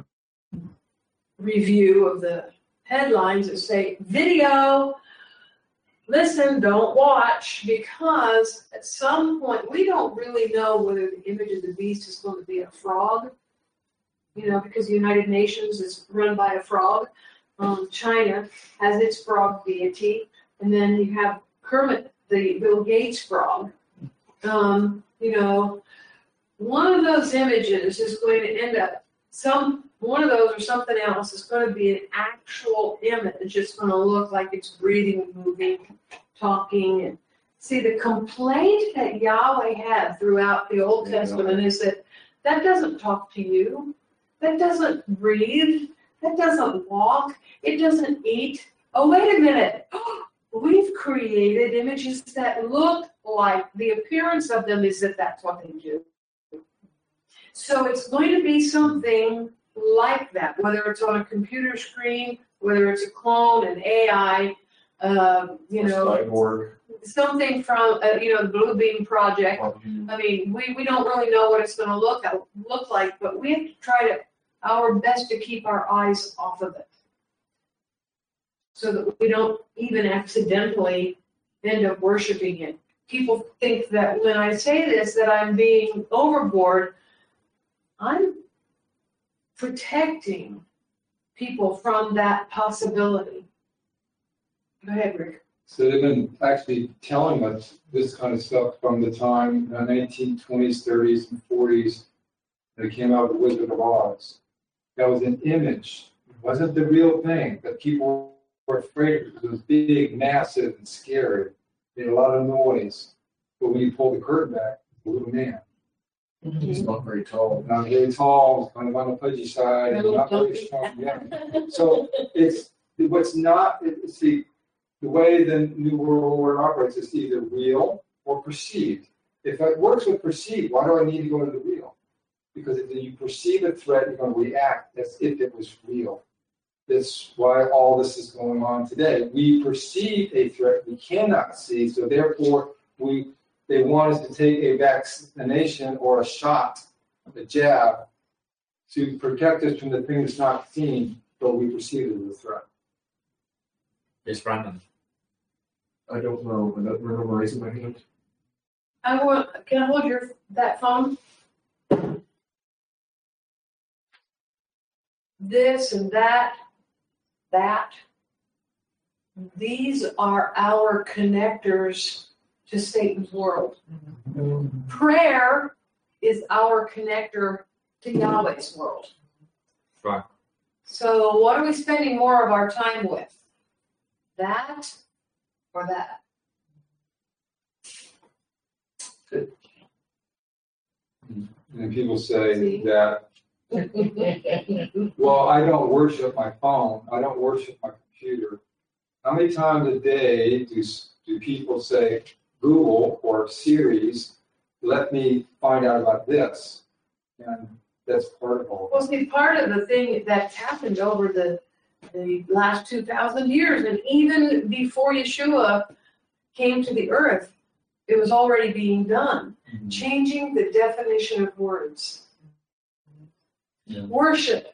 review of the headlines that say, video, listen, don't watch, because at some point, we don't really know whether the image of the beast is going to be a frog, you know, because the United Nations is run by a frog. Um, China has its frog deity, and then you have Kermit, the Bill Gates frog. Um, you know, one of those images is going to end up, some one of those or something else is going to be an actual image. It's going to look like it's breathing, moving, talking. And see, the complaint that Yahweh had throughout the Old Testament is that that doesn't talk to you, that doesn't breathe, that doesn't walk, it doesn't eat. Oh, wait a minute. We've created images that look like, the appearance of them is that that's what they do. So it's going to be something like that, whether it's on a computer screen, whether it's a clone, an A I, uh, you know, Cyborg. something from, uh, you know, the Blue Beam Project. I mean, we, we don't really know what it's going to look look like, but we have to try to our best to keep our eyes off of it, so that we don't even accidentally end up worshiping it. People think that when I say this, that I'm being overboard. I'm protecting people from that possibility. Go ahead, Rick. So they've been actually telling us this kind of stuff from the time, the nineteen twenties, thirties, and forties. They came out with Wizard of Oz. That was an image. It wasn't the real thing, but people were afraid of it because it was big, massive, and scary. Made a lot of noise. But when you pull the curtain back, it's a little man. He's not very tall. Not very tall, kind of on the pudgy side, and not very strong. Yeah. So it's what's not. It, see, the way the New World Order operates is either real or perceived. If it works with perceived, why do I need to go into the real? Because if you perceive a threat, you're going to react as if it was real. That's why all this is going on today. We perceive a threat we cannot see, so therefore we. They want us to take a vaccination or a shot, a jab, to protect us from the thing that's not seen, but we perceive it as a threat. Yes, Brandon. I don't know, but I don't remember raising my hand. I want. Can I hold your that phone? This and that, that. These are our connectors to Satan's world. Prayer is our connector to Yahweh's world. Right. So what are we spending more of our time with? That or that? And people say See? that, well, I don't worship my phone. I don't worship my computer. How many times a day do, do people say, Google or Siri's, let me find out about this? And that's part of all. Well, see, part of the thing that's happened over the the last two thousand years, and even before Yeshua came to the earth, it was already being done. Mhm. Changing the definition of words. Yeah. Worship.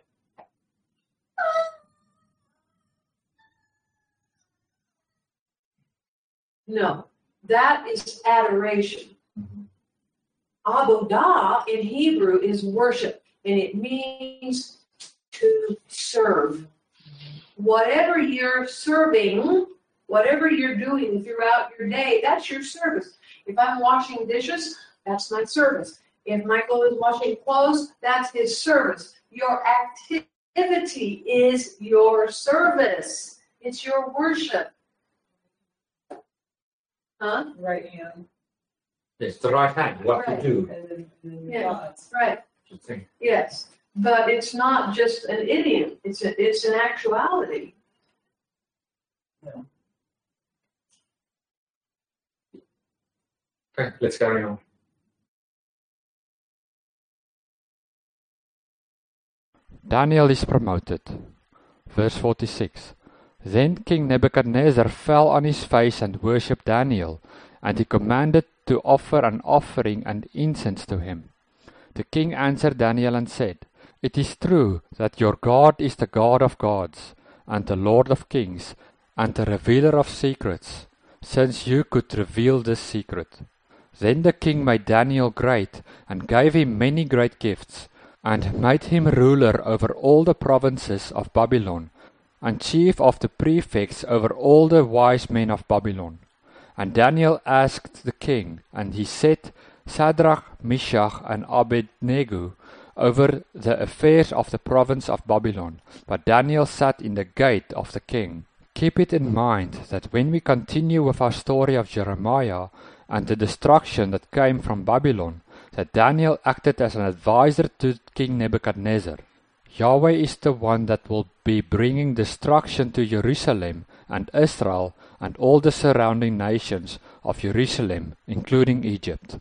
No, that is adoration. Mhm. Avodah in Hebrew is worship, and it means to serve. Whatever you're serving, whatever you're doing throughout your day, that's your service. If I'm washing dishes, that's my service. If Michael is washing clothes, that's his service. Your activity is your service. It's your worship. Huh? Right hand. It's the right hand, what Right. to do. And then, and then Yeah. God's. Right. The thing. Yes. But it's not just an idiom. It's a, it's an actuality. Okay, let's carry on. Daniel is promoted. Verse forty-six. Then King Nebuchadnezzar fell on his face and worshipped Daniel, and he commanded to offer an offering and incense to him. The king answered Daniel and said, It is true that your God is the God of gods, and the Lord of kings, and the revealer of secrets, since you could reveal this secret. Then the king made Daniel great, and gave him many great gifts, and made him ruler over all the provinces of Babylon, and chief of the prefects over all the wise men of Babylon. And Daniel asked the king, and he set Shadrach, Meshach, and Abednego over the affairs of the province of Babylon. But Daniel sat in the gate of the king. Keep it in mind that when we continue with our story of Jeremiah and the destruction that came from Babylon, that Daniel acted as an advisor to King Nebuchadnezzar. Yahweh is the one that will be bringing destruction to Jerusalem and Israel and all the surrounding nations of Jerusalem, including Egypt.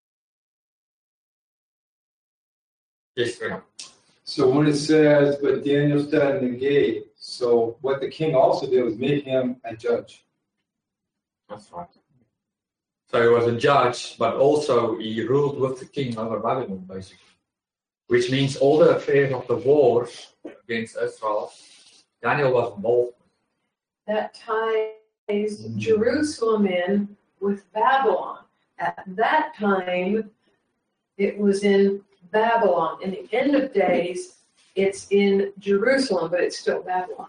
Yes, sir. So when it says, but Daniel stood in the gate, so what the king also did was make him a judge. That's right. So he was a judge, but also he ruled with the king over Babylon, basically. Which means all the affairs of the wars against Israel, Daniel was involved. That ties Jerusalem in with Babylon. At that time, it was in Babylon. In the end of days, it's in Jerusalem, but it's still Babylon.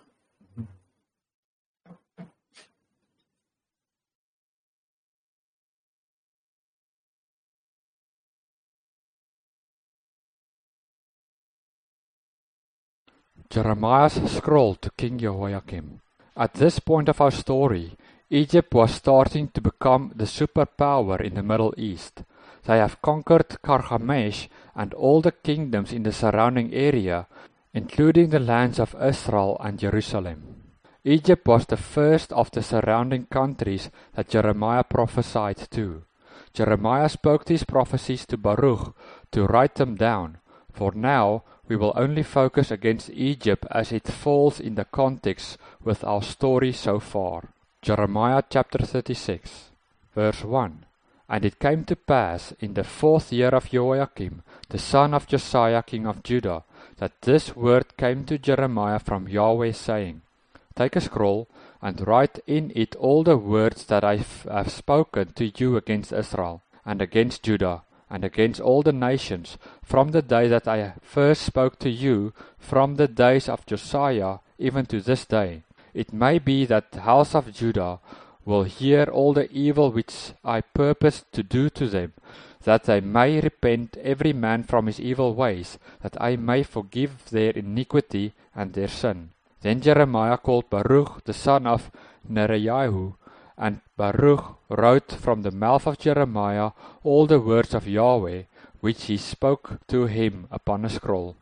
Jeremiah's scroll to King Jehoiakim. At this point of our story, Egypt was starting to become the superpower in the Middle East. They have conquered Carchemish and all the kingdoms in the surrounding area, including the lands of Israel and Jerusalem. Egypt was the first of the surrounding countries that Jeremiah prophesied to. Jeremiah spoke these prophecies to Baruch to write them down. For now, we will only focus against Egypt as it falls in the context with our story so far. Jeremiah chapter thirty-six, verse one. And it came to pass in the fourth year of Jehoiakim, the son of Josiah king of Judah, that this word came to Jeremiah from Yahweh, saying, Take a scroll, and write in it all the words that I have spoken to you against Israel, and against Judah, and against all the nations, from the day that I first spoke to you, from the days of Josiah, even to this day. It may be that the house of Judah will hear all the evil which I purpose to do to them, that they may repent every man from his evil ways, that I may forgive their iniquity and their sin. Then Jeremiah called Baruch the son of Neriah, and Baruch wrote from the mouth of Jeremiah all the words of Yahweh, which he spoke to him upon a scroll.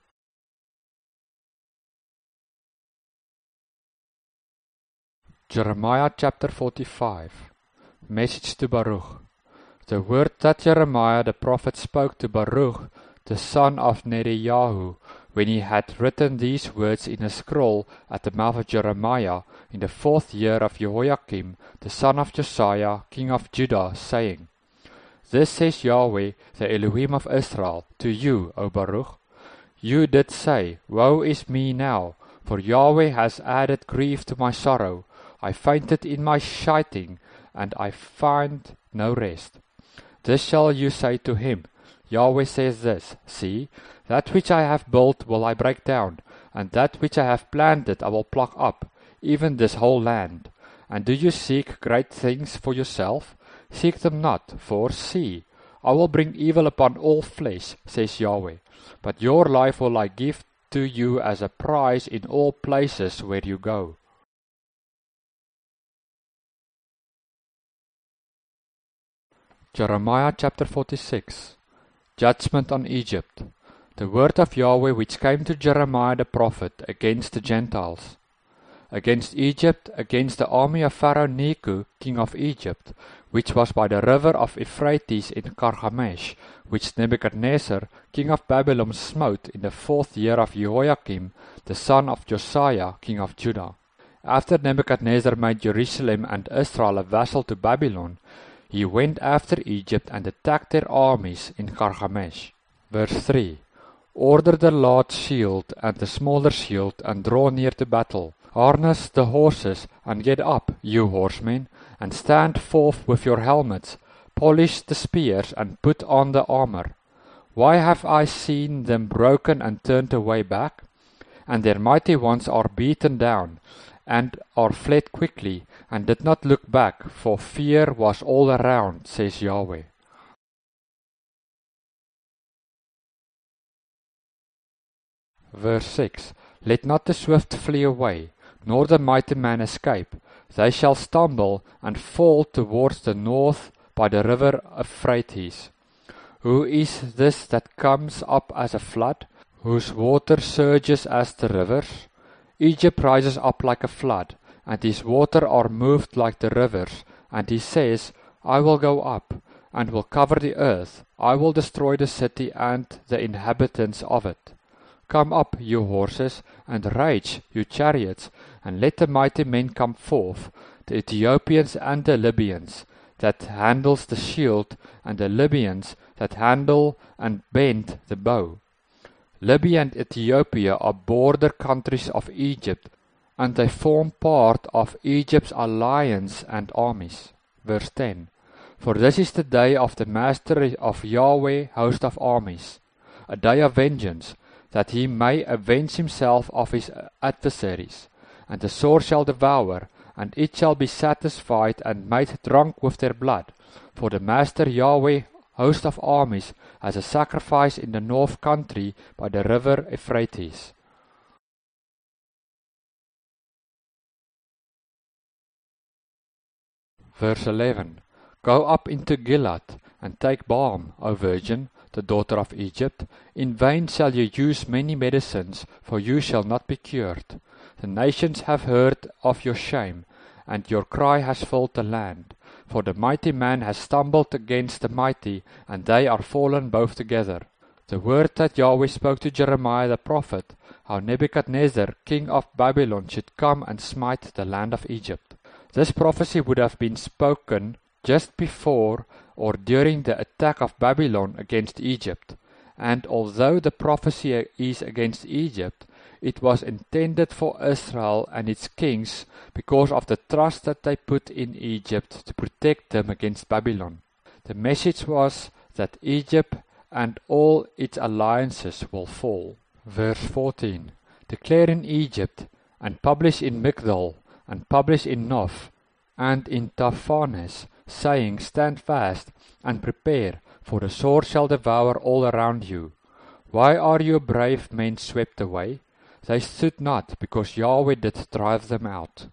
Jeremiah chapter forty-five. Message to Baruch. The word that Jeremiah the prophet spoke to Baruch, the son of Neriah, when he had written these words in a scroll at the mouth of Jeremiah in the fourth year of Jehoiakim, the son of Josiah, king of Judah, saying, Thus says Yahweh, the Elohim of Israel, to you, O Baruch, you did say, Woe is me now, for Yahweh has added grief to my sorrow. I fainted in my shiting, and I find no rest. This shall you say to him, Yahweh says this, See, that which I have built will I break down, and that which I have planted I will pluck up, even this whole land. And do you seek great things for yourself? Seek them not, for see, I will bring evil upon all flesh, says Yahweh. But your life will I give to you as a prize in all places where you go. Jeremiah chapter forty-six. Judgment on Egypt. The word of Yahweh which came to Jeremiah the prophet against the Gentiles. Against Egypt, against the army of Pharaoh Necho, king of Egypt, which was by the river of Euphrates in Carchemish, which Nebuchadnezzar, king of Babylon, smote in the fourth year of Jehoiakim, the son of Josiah, king of Judah. After Nebuchadnezzar made Jerusalem and Israel a vassal to Babylon, he went after Egypt and attacked their armies in Carchemish. Verse three. Order the large shield and the smaller shield, and draw near to battle. Harness the horses, and get up, you horsemen, and stand forth with your helmets. Polish the spears, and put on the armor. Why have I seen them broken and turned away back? And their mighty ones are beaten down, and are fled quickly, and did not look back, for fear was all around, says Yahweh. Verse six. Let not the swift flee away, nor the mighty man escape. They shall stumble and fall towards the north by the river Euphrates. Who is this that comes up as a flood, whose water surges as the rivers? Egypt rises up like a flood, and his water are moved like the rivers. And he says, I will go up, and will cover the earth. I will destroy the city and the inhabitants of it. Come up, you horses, and rage, you chariots, and let the mighty men come forth, the Ethiopians and the Libyans, that handles the shield, and the Libyans that handle and bend the bow. Libya and Ethiopia are border countries of Egypt, and they form part of Egypt's alliance and armies. Verse ten. For this is the day of the master of Yahweh, host of armies, a day of vengeance, that he may avenge himself of his adversaries. And the sword shall devour, and it shall be satisfied and made drunk with their blood. For the Master Yahweh, host of armies, has a sacrifice in the north country by the river Euphrates. Verse eleven. Go up into Gilead, and take balm, O virgin, the daughter of Egypt. In vain shall you use many medicines, for you shall not be cured. The nations have heard of your shame, and your cry has filled the land. For the mighty man has stumbled against the mighty, and they are fallen both together. The word that Yahweh spoke to Jeremiah the prophet, how Nebuchadnezzar, king of Babylon, should come and smite the land of Egypt. This prophecy would have been spoken just before or during the attack of Babylon against Egypt, and although the prophecy is against Egypt, it was intended for Israel and its kings because of the trust that they put in Egypt to protect them against Babylon. The message was that Egypt and all its alliances will fall. Verse fourteen. Declare in Egypt, and publish in Migdol, and publish in Noph, and in Taphanes, saying, Stand fast, and prepare, for the sword shall devour all around you. Why are your brave men swept away? They stood not, because Yahweh did drive them out.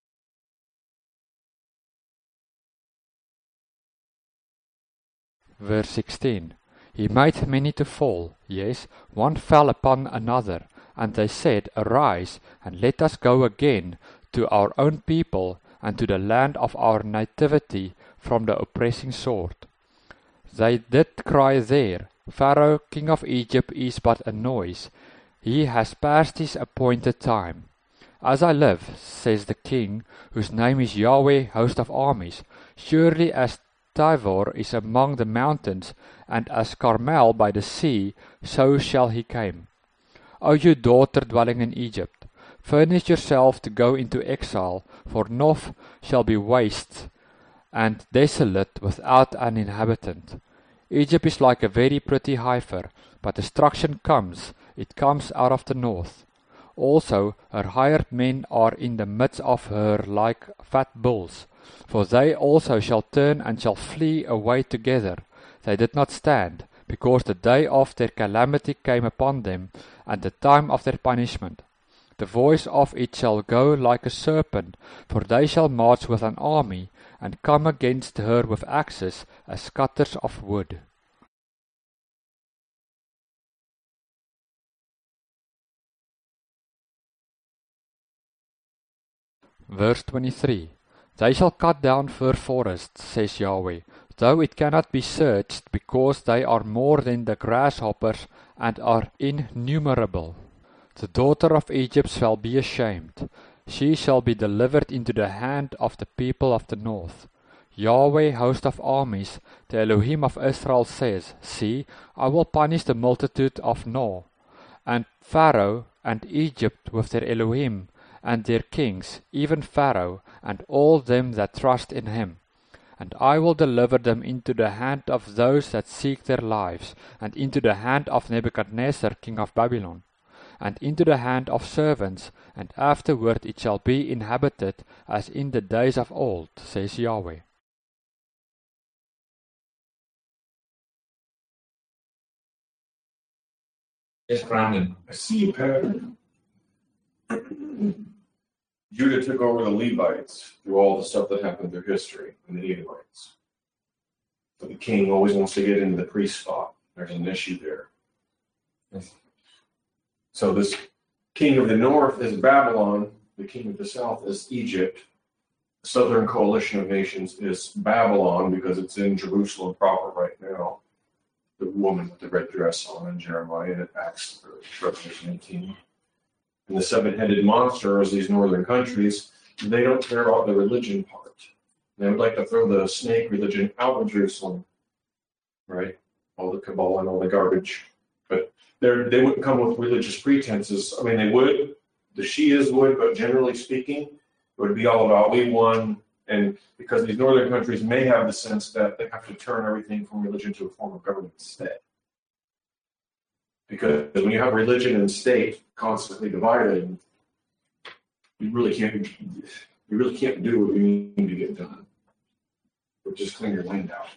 Verse sixteen. He made many to fall, yes, one fell upon another, and they said, Arise, and let us go again to our own people, and to the land of our nativity, from the oppressing sword. They did cry there, Pharaoh, king of Egypt, is but a noise. He has passed his appointed time. As I live, says the king, whose name is Yahweh, host of armies, surely as Tabor is among the mountains, and as Carmel by the sea, so shall he come. O you daughter dwelling in Egypt, furnish yourself to go into exile, for Noph shall be waste and desolate without an inhabitant. Egypt is like a very pretty heifer, but destruction comes, it comes out of the north. Also her hired men are in the midst of her like fat bulls, for they also shall turn and shall flee away together. They did not stand, because the day of their calamity came upon them, and the time of their punishment. The voice of it shall go like a serpent, for they shall march with an army, and come against her with axes, as cutters of wood. Verse twenty-three. They shall cut down fir forests, says Yahweh, though it cannot be searched, because they are more than the grasshoppers, and are innumerable. The daughter of Egypt shall be ashamed. She shall be delivered into the hand of the people of the north. Yahweh, host of armies, the Elohim of Israel says, See, I will punish the multitude of No, and Pharaoh and Egypt with their Elohim, and their kings, even Pharaoh, and all them that trust in him. And I will deliver them into the hand of those that seek their lives, and into the hand of Nebuchadnezzar king of Babylon, and into the hand of servants, and afterward it shall be inhabited as in the days of old, says Yahweh. Yes, Brandon. I see you, Pat. Judah took over the Levites through all the stuff that happened through history, and the Edomites. But the king always wants to get into the priest spot. There's an issue there. Yes. So this king of the north is Babylon, the king of the south is Egypt. The southern coalition of nations is Babylon because it's in Jerusalem proper right now. The woman with the red dress on in Jeremiah and Acts or Revelation eighteen. And the seven-headed monster is these northern countries. They don't care about the religion part. They would like to throw the snake religion out of Jerusalem, right? All the Kabbalah and all the garbage. But they're, they wouldn't come with religious pretenses. I mean, they would. The Shias would, but generally speaking, it would be all about we won. And because these northern countries may have the sense that they have to turn everything from religion to a form of government instead. Because when you have religion and state constantly divided, you really can't you really can't do what you need to get done. Or just clean your land out.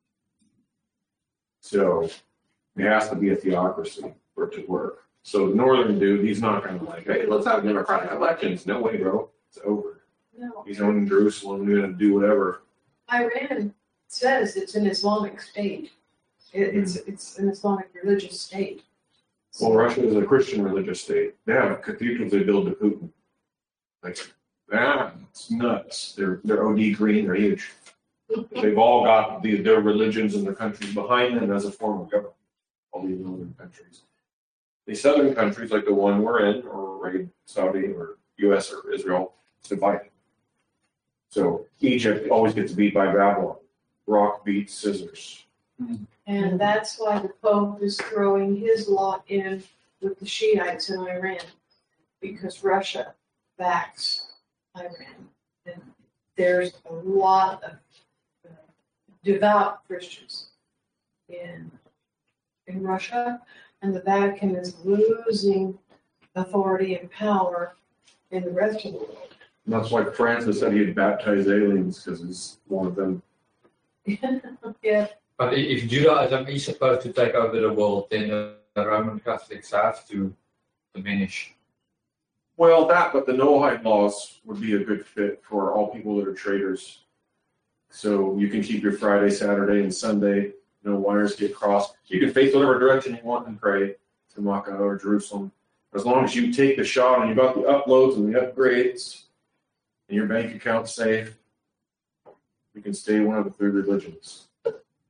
So it has to be a theocracy for it to work. So the northern dude, he's not gonna like, hey, let's have democratic elections. No way, bro. It's over. No. He's owning Jerusalem, we're gonna do whatever. Iran says it's an Islamic state. It, it's it's an Islamic religious state. Well, Russia is a Christian religious state. They have cathedrals they build to Putin. Like, ah, it's nuts. They're they're O D green, they're huge. They've all got the, their religions and their countries behind them as a form of government. All these northern countries. These southern countries, like the one we're in, or right, Saudi, or U S or Israel, it's divided. So Egypt always gets beat by Babylon. Rock beats scissors. And that's why the Pope is throwing his lot in with the Shiites in Iran, because Russia backs Iran. And there's a lot of uh, devout Christians in, in Russia, and the Vatican is losing authority and power in the rest of the world. And that's why Francis said he'd baptize aliens, because he's one of them. Yeah. But i- if Judaism is supposed to take over the world, then the the Roman Catholics have to diminish. Well, that, but the Noahide laws would be a good fit for all people that are traders. So you can keep your Friday, Saturday, and Sunday. No wires get crossed. You can face whatever direction you want and pray to Makkah or Jerusalem. As long as you take the shot and you got the uploads and the upgrades and your bank account's safe, you can stay one of the three religions.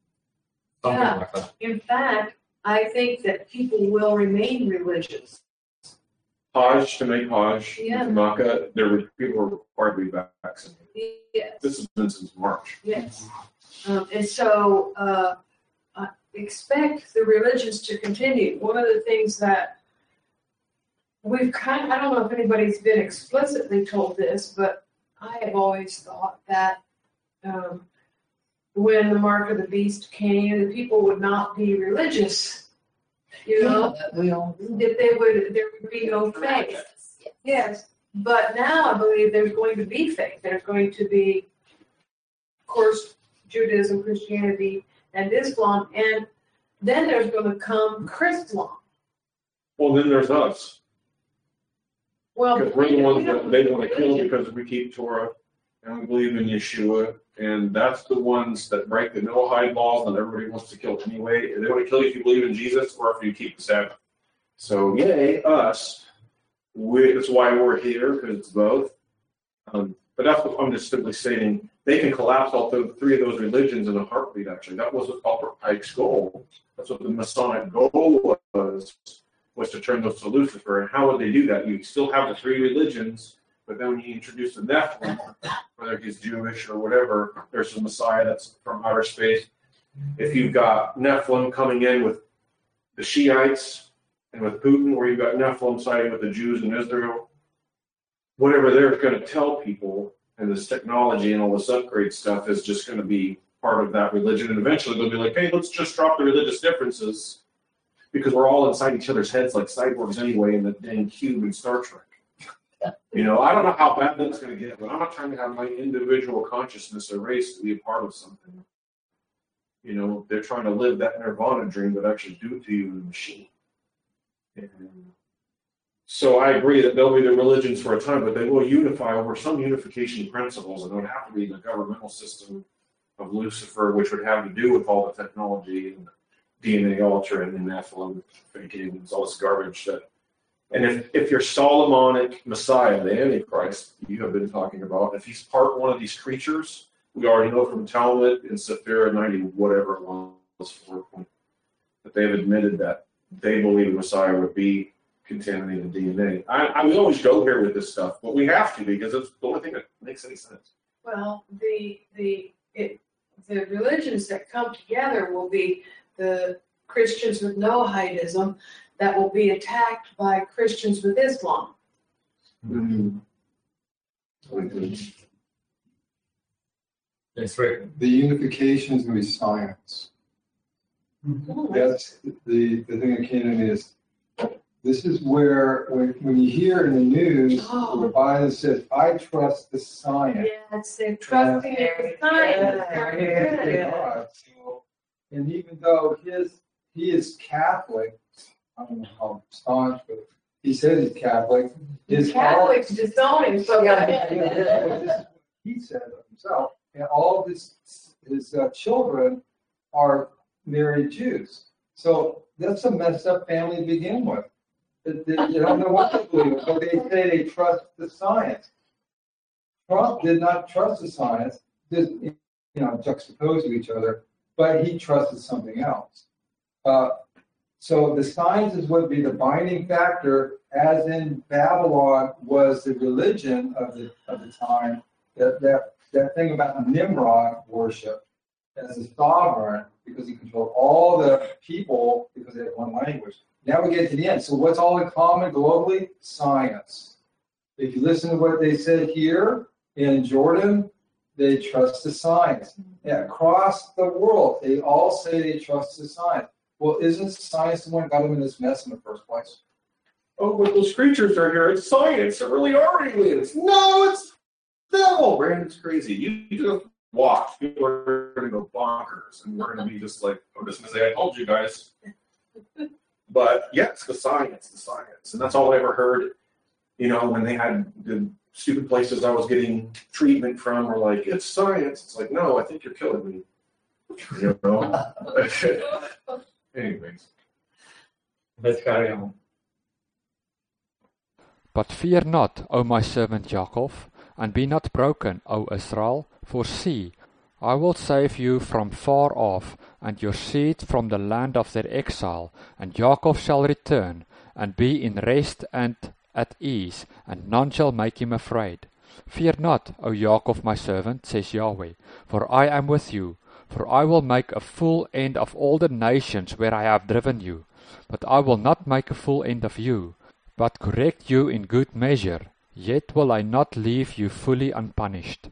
Something Yeah. like that. In fact, I think that people will remain religious Hajj, to make Hajj, Yeah. Makkah, there were people were required to be vaccinated. Yes. This has been since March. Yes. Um, and so, uh, I expect the religions to continue. One of the things that we've kind of, I don't know if anybody's been explicitly told this, but I have always thought that, um, when the mark of the beast came, the people would not be religious. You know, We all. that they would, there would be no faith. Yes, but now I believe there's going to be faith. There's going to be, of course, Judaism, Christianity, and Islam, and then there's going to come Chrislam. Well, then there's us. Well, Because we're the we ones don't that they want to believe kill it. because we keep Torah and we believe in Yeshua. And that's the ones that break the Noahide laws that everybody wants to kill anyway. They want to kill you if you believe in Jesus or if you keep the Sabbath. So, yay, us. We, that's why we're here, because it's both. Um, but that's what I'm just simply stating. They can collapse all th- three of those religions in a heartbeat, actually. That was what Albert Pike's goal. That's what the Masonic goal was, was to turn those to Lucifer. And how would they do that? You still have the three religions, but then when you introduce the Nephilim, whether he's Jewish or whatever, there's a Messiah that's from outer space. If you've got Nephilim coming in with the Shiites and with Putin, or you've got Nephilim siding with the Jews in Israel, whatever they're going to tell people, and this technology and all this upgrade stuff is just going to be part of that religion. And eventually they'll be like, hey, let's just drop the religious differences because we're all inside each other's heads like cyborgs anyway in the dang cube in Star Trek. You know, I don't know how bad that's going to get, but I'm not trying to have my individual consciousness erased to be a part of something. You know, they're trying to live that nirvana dream that actually do it to you in the machine. And so I agree that they'll be the religions for a time, but they will unify over some unification principles, and it would have to be the governmental system of Lucifer, which would have to do with all the technology and D N A altering and Nephilim, fake aliens, all this garbage that. And if, if your Solomonic Messiah, the Antichrist, you have been talking about, if he's part one of these creatures, we already know from Talmud in Sephirah ninety, whatever it was, four point, that they've admitted that they believe the Messiah would be contaminated D N A. I, I we always go here with this stuff, but we have to because it's the only thing that makes any sense. Well, the, the, it, the religions that come together will be the Christians with Noahidism that will be attacked by Christians with Islam. Mm-hmm. That's right. The unification is going to be science. That's the, the thing that came to me is, this is where, when, when you hear in the news, Oh. the Biden says, I trust the science. Yeah, it's they're trusting in the science. Very good. God. So, and even though his, he is Catholic, I don't know how staunch, but he says he's Catholic. His Catholics disown him, so. He said of himself, and all of his, his uh, children are married Jews. So that's a messed up family to begin with. They, they, you don't know what to believe, but they say they trust the science. Trump did not trust the science, just, you know, juxtaposed to each other, but he trusted something else. Uh, so the science is what would be the binding factor, as in Babylon was the religion of the of the time. That that that thing about Nimrod worship as a sovereign, because he controlled all the people because they had one language. Now we get to the end. So what's all in common globally? Science. If you listen to what they said here in Jordan, they trust the science. Yeah, across the world, they all say they trust the science. Well, isn't science the one that got them in this mess in the first place? Oh, but those creatures are here. It's science. It really are aliens. No, it's devil. Brandon's crazy. You, you just watch. People are going to go bonkers, and we're going to be just like, I'm just going to say, I told you guys. But yeah, it's the science, the science. And that's all I ever heard, you know, when they had the stupid places I was getting treatment from were like, it's science. It's like, no, I think you're killing me. You know? Anyways. Let's carry on. But fear not, O my servant Jacob, and be not broken, O Israel, for see, I will save you from far off, and your seed from the land of their exile, and Jacob shall return, and be in rest and at ease, and none shall make him afraid. Fear not, O Jacob my servant, says Yahweh, for I am with you. For I will make a full end of all the nations where I have driven you. But I will not make a full end of you, but correct you in good measure. Yet will I not leave you fully unpunished.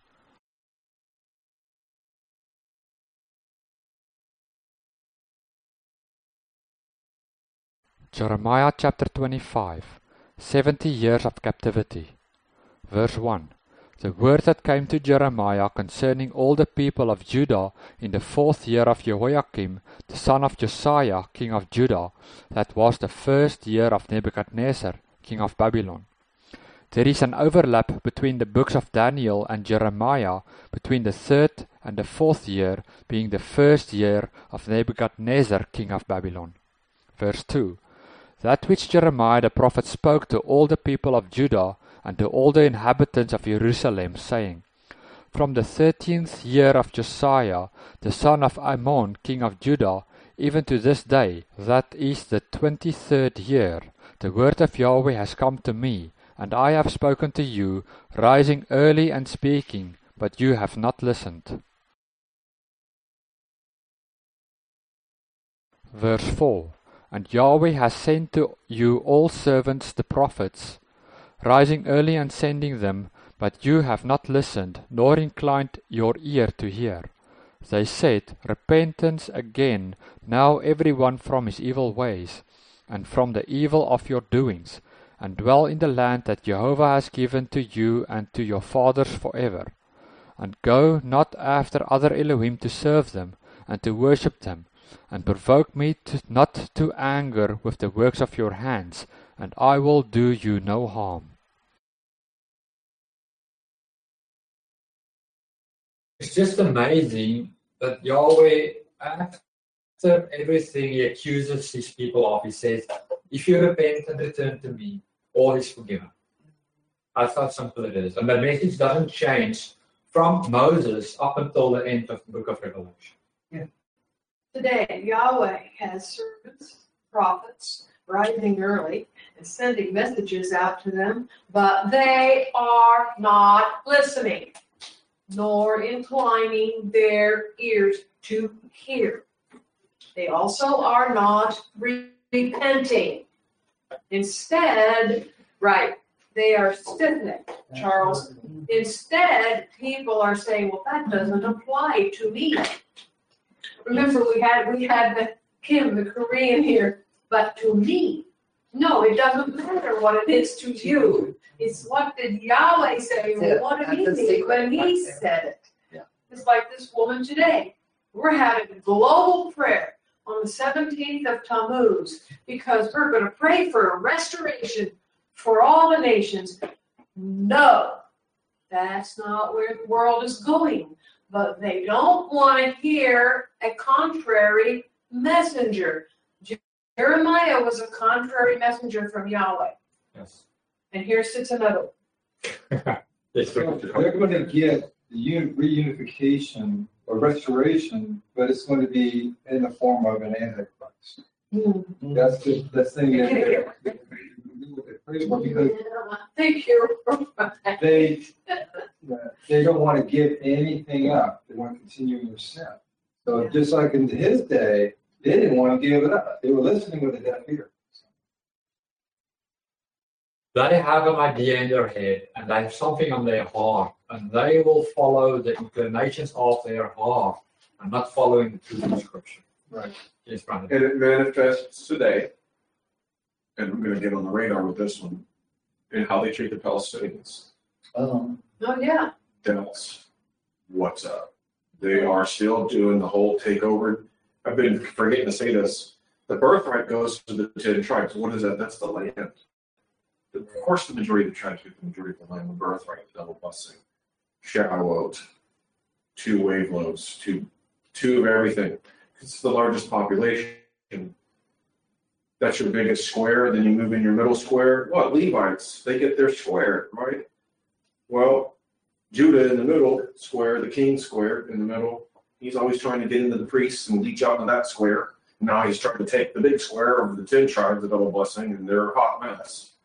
Jeremiah chapter twenty-five. Seventy years of captivity. Verse one. The word that came to Jeremiah concerning all the people of Judah in the fourth year of Jehoiakim, the son of Josiah, king of Judah, that was the first year of Nebuchadnezzar, king of Babylon. There is an overlap between the books of Daniel and Jeremiah, between the third and the fourth year being the first year of Nebuchadnezzar, king of Babylon. Verse two. That which Jeremiah the prophet spoke to all the people of Judah and to all the inhabitants of Jerusalem, saying, From the thirteenth year of Josiah, the son of Ammon, king of Judah, even to this day, that is the twenty-third year, the word of Yahweh has come to me, and I have spoken to you, rising early and speaking, but you have not listened. Verse four. And Yahweh has sent to you all servants the prophets, rising early and sending them, but you have not listened, nor inclined your ear to hear. They said, Repentance again, now every one from his evil ways, and from the evil of your doings, and dwell in the land that Jehovah has given to you and to your fathers forever. And go not after other Elohim to serve them, and to worship them, and provoke me to, not to anger with the works of your hands, and I will do you no harm. It's just amazing that Yahweh, after everything he accuses his people of, he says, if you repent and return to me, all is forgiven. That's how simple it is. And the message doesn't change from Moses up until the end of the book of Revelation. Yeah. Today, Yahweh has servants, prophets, rising early and sending messages out to them, but they are not listening, nor inclining their ears to hear. They also are not re- repenting. Instead, right, they are stiff-necked, Charles. Instead, people are saying, well, that doesn't apply to me. Remember, we had we had the Kim, the Korean here, but to me, no, it doesn't matter what it is to you. It's what did Yahweh say, or what did he think when he said it. Yeah. It's like this woman today. We're having a global prayer on the seventeenth of Tammuz because we're going to pray for a restoration for all the nations. No, that's not where the world is going. But they don't want to hear a contrary messenger. Jeremiah was a contrary messenger from Yahweh. Yes. And here sits another one. Yes, So they're going to get the un- reunification or restoration, but it's going to be in the form of an antichrist. Mm-hmm. That's the that's the thing that they, because Thank you. they they don't want to give anything up. They want to continue in their sin. So Yeah. just like in his day, they didn't want to give it up. They were listening with a deaf ear. They have an idea in their head and they have something on their heart, and they will follow the inclinations of their heart and not following the truth of Scripture. Right. Yes, brother. And it manifests today, and I'm going to get on the radar with this one, in how they treat the Palestinians. Um, Oh, yeah. That's what's up. They are still doing the whole takeover. I've been forgetting to say this. The birthright goes to the ten tribes. What is that? That's the land. Of course, the majority of the tribes get the majority of the land. The birthright, double blessing, Shavuot, two wave loads, two, two of everything. It's the largest population. That's your biggest square. Then you move in your middle square. What? Levites, they get their square, right? Well, Judah in the middle square, the king square in the middle, he's always trying to get into the priests and leech out into that square. Now he's trying to take the big square of the ten tribes, the double blessing, and they're a hot mess.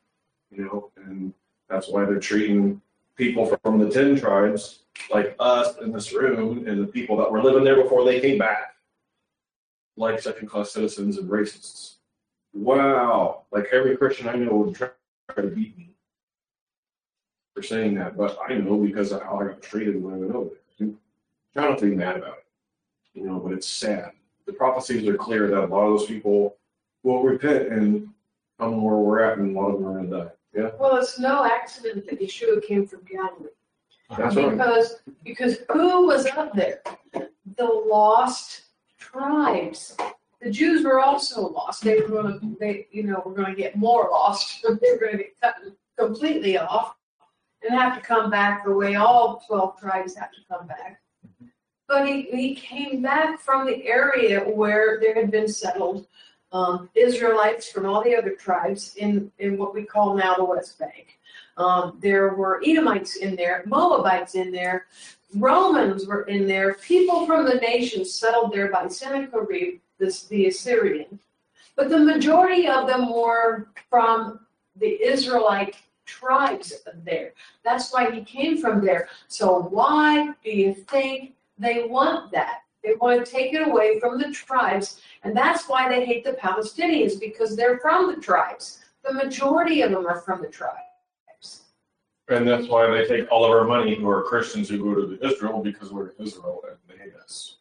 you know, and that's why they're treating people from the ten tribes like us in this room and the people that were living there before they came back like second-class citizens and racists. Wow, like every Christian I know would try to beat me for saying that, but I know because of how I got treated when I went over there. Try not to be mad about it, you know, but it's sad. The prophecies are clear that a lot of those people will repent and come where we're at, and a lot of them are going to die. Yeah, Well, it's no accident that Yeshua came from Galilee. that's right. Because, because who was up there? The lost tribes. The Jews were also lost. They were going to, they, you know, were going to get more lost. They were going to get cut completely off and have to come back the way all twelve tribes have to come back. But he, he came back from the area where there had been settled um, Israelites from all the other tribes in, in what we call now the West Bank. Um, there were Edomites in there, Moabites in there, Romans were in there, people from the nations settled there by Sennacherib, this, the Assyrian. But the majority of them were from the Israelite tribes there. That's why he came from there. So why do you think they want that? They want to take it away from the tribes, and that's why they hate the Palestinians, because they're from the tribes. The majority of them are from the tribes. And that's why they take all of our money who are Christians who go to Israel, because we're Israel and they hate us.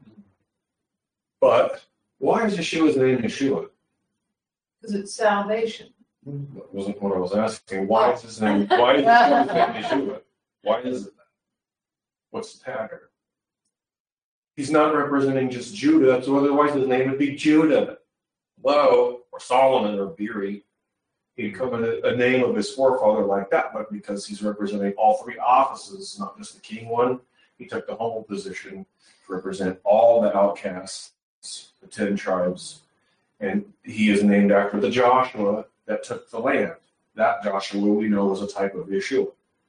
But why is Yeshua's name Yeshua? Because it's salvation. That wasn't what I was asking. Why is his name? Why is Yeshua's name Yeshua? Why is it that? What's the tatter? He's not representing just Judah, so otherwise his name would be Judah. Hello, or Solomon or Beery. He'd come in a, a name of his forefather like that, but because he's representing all three offices, not just the king one, he took the humble position to represent all the outcasts, the ten tribes, and he is named after the Joshua that took the land. That Joshua we know was a type of Yeshua.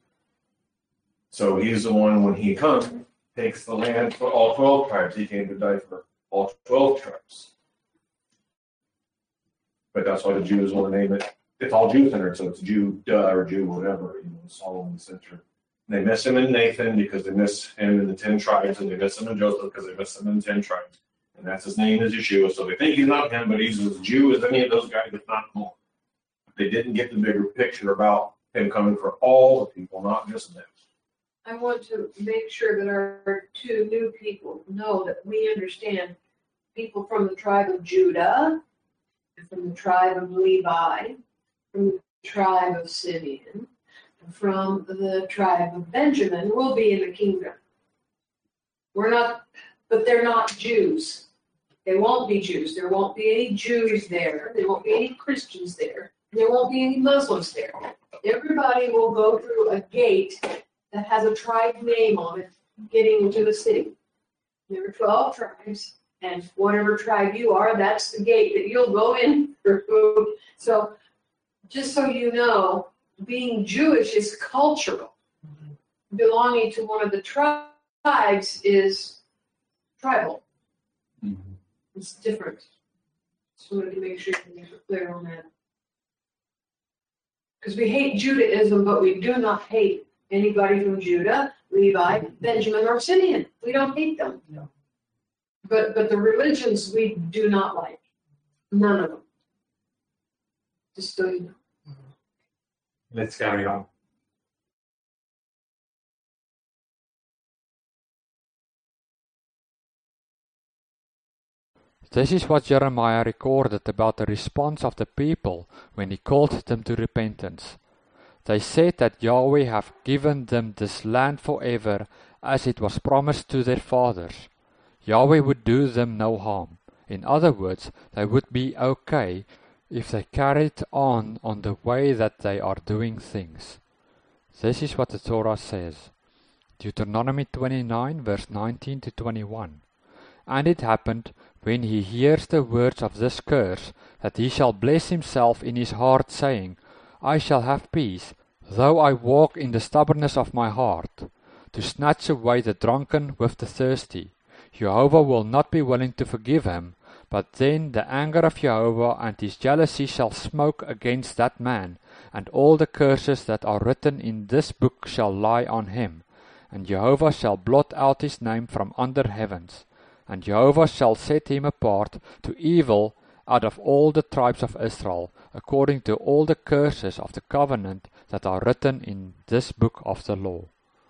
So he's the one, when he comes, takes the land for all twelve tribes. He came to die for all twelve tribes. But that's why the Jews want to name it. It's all Jew-centered, so it's Judah or Jew, whatever, you know, Solomon Center. They miss him in Nathan because they miss him in the ten tribes, and they miss him in Joseph because they miss him in the ten tribes. And that's his name is Yeshua, so they think he's not him, but he's as Jew as any of those guys, if not more. They didn't get the bigger picture about him coming for all the people, not just them. I want to make sure that our two new people know that we understand people from the tribe of Judah, from the tribe of Levi, from the tribe of Simeon, from the tribe of Benjamin will be in the kingdom. We're not, but they're not Jews. They won't be Jews. There won't be any Jews there. There won't be any Christians there. There won't be any Muslims there. Everybody will go through a gate that has a tribe name on it, getting into the city. There are twelve tribes, and whatever tribe you are, that's the gate that you'll go in through. So, just so you know, being Jewish is cultural. Belonging to one of the tribes is tribal. Mm-hmm. It's different. Just wanted to make sure you were clear on that. Because we hate Judaism, but we do not hate anybody from Judah, Levi, Benjamin, or Simeon. We don't hate them. No. But but the religions we do not like. None of them. Just so you know. Let's carry on. This is what Jeremiah recorded about the response of the people when he called them to repentance. They said that Yahweh have given them this land forever, as it was promised to their fathers. Yahweh would do them no harm. In other words, they would be okay if they carried on on the way that they are doing things. This is what the Torah says. Deuteronomy twenty-nine, verse nineteen to twenty-one. And it happened, when he hears the words of this curse, that he shall bless himself in his heart, saying, I shall have peace, though I walk in the stubbornness of my heart, to snatch away the drunken with the thirsty. Jehovah will not be willing to forgive him, but then the anger of Jehovah and his jealousy shall smoke against that man, and all the curses that are written in this book shall lie on him. And Jehovah shall blot out his name from under heavens, and Jehovah shall set him apart to evil out of all the tribes of Israel, according to all the curses of the covenant that are written in this book of the law.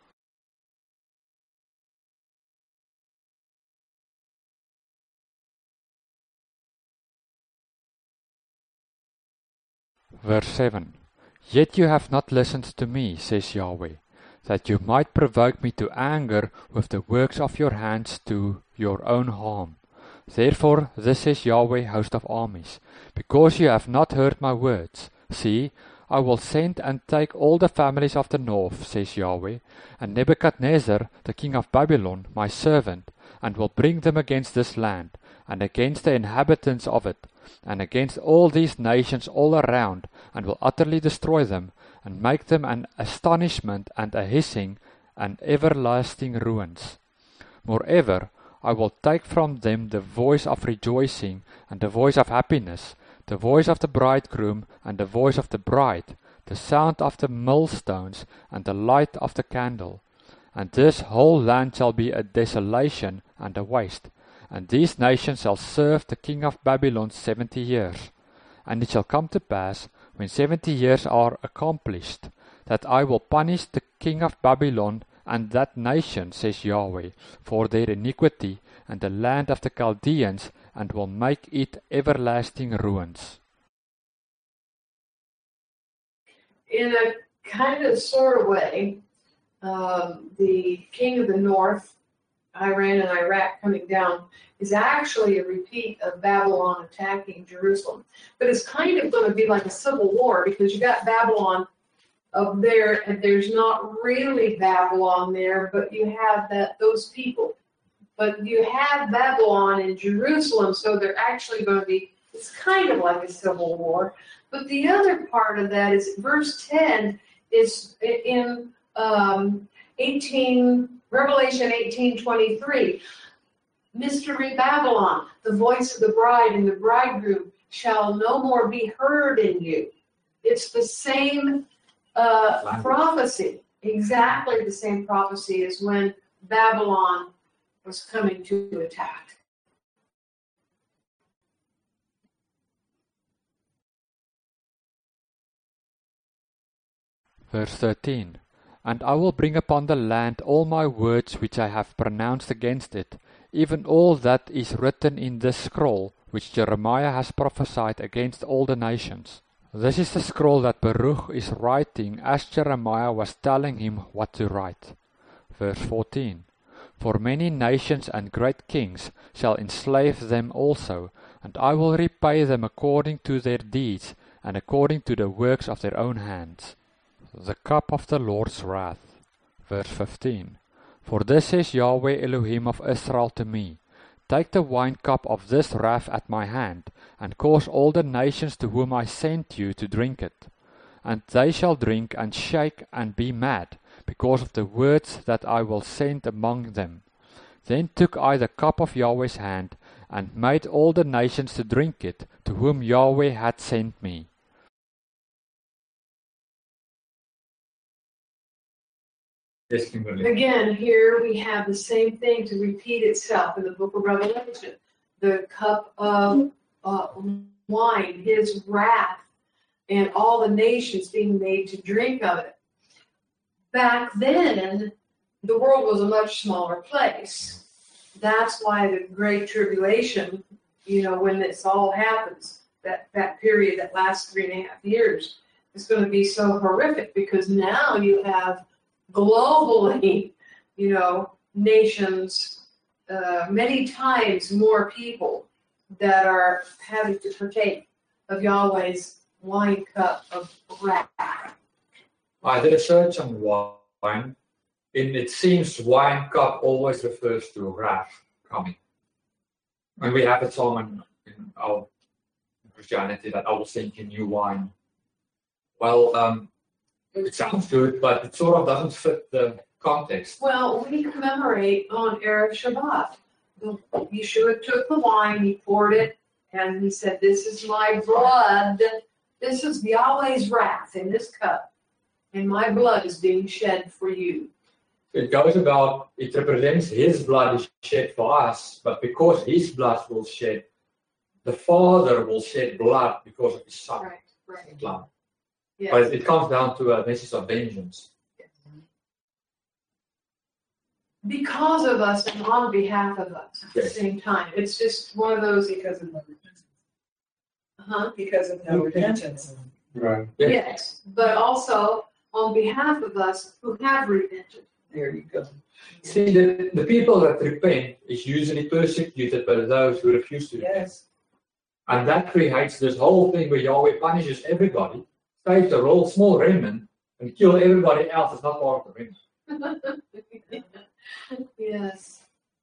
Verse seven. Yet you have not listened to me, says Yahweh, that you might provoke me to anger with the works of your hands to your own harm. Therefore, this says Yahweh, host of armies, because you have not heard my words. See, I will send and take all the families of the north, says Yahweh, and Nebuchadnezzar, the king of Babylon, my servant, and will bring them against this land, and against the inhabitants of it, and against all these nations all around, and will utterly destroy them, and make them an astonishment and a hissing and everlasting ruins. Moreover, I will take from them the voice of rejoicing and the voice of happiness, the voice of the bridegroom and the voice of the bride, the sound of the millstones and the light of the candle. And this whole land shall be a desolation and a waste. And these nations shall serve the king of Babylon seventy years. And it shall come to pass, when seventy years are accomplished, that I will punish the king of Babylon and that nation, says Yahweh, for their iniquity, and the land of the Chaldeans, and will make it everlasting ruins. In a kind of sort of way, um, the king of the north, Iran and Iraq coming down, is actually a repeat of Babylon attacking Jerusalem. But it's kind of going to be like a civil war, because you got Babylon up there, and there's not really Babylon there, but you have that those people. But you have Babylon in Jerusalem, so they're actually going to be, it's kind of like a civil war. But the other part of that is verse ten is in um, eighteen, Revelation eighteen twenty-three. Mystery Babylon, the voice of the bride and the bridegroom shall no more be heard in you. It's the same uh, prophecy, exactly the same prophecy as when Babylon was coming to attack. Verse thirteen. And I will bring upon the land all my words which I have pronounced against it, even all that is written in this scroll, which Jeremiah has prophesied against all the nations. This is the scroll that Baruch is writing as Jeremiah was telling him what to write. Verse fourteen. For many nations and great kings shall enslave them also, and I will repay them according to their deeds, and according to the works of their own hands. The cup of the Lord's wrath. Verse fifteen. For this says Yahweh Elohim of Israel to me, take the wine cup of this wrath at my hand, and cause all the nations to whom I sent you to drink it. And they shall drink and shake and be mad, because of the words that I will send among them. Then took I the cup of Yahweh's hand, and made all the nations to drink it, to whom Yahweh had sent me. Yes, Kimberly. Again, here we have the same thing to repeat itself in the book of Revelation. The cup of uh, wine, his wrath, and all the nations being made to drink of it. Back then, the world was a much smaller place. That's why the Great Tribulation, you know, when this all happens, that, that period that lasts three and a half years, is going to be so horrific, because now you have globally, you know, nations, uh, many times more people that are having to partake of Yahweh's wine cup of wrath. I did a search on wine, and it seems wine cup always refers to wrath coming. And we have a psalm in, in our Christianity that I will send you new wine. Well, um, it sounds good, but it sort of doesn't fit the context. Well, we commemorate on Erev Shabbat. Yeshua took the wine, he poured it, and he said, "This is my blood This is Yahweh's wrath in this cup, and my blood is being shed for you. It goes about, it represents his blood is shed for us, but because his blood will shed, the Father will shed blood because of his Son. Right, right. Blood. Yes. But it comes down to a message of vengeance. Because of us and on behalf of us at the Yes. same time. It's just one of those. Because of no repentance. Uh-huh. Because of no repentance. Right. Yes. Yes, but also on behalf of us who have repented. There you go. See, the, the people that repent is usually persecuted by those who refuse to repent. Yes. And that creates this whole thing where Yahweh punishes everybody, saves a real small remnant, and kill everybody else that's not part of the remnant. Yes.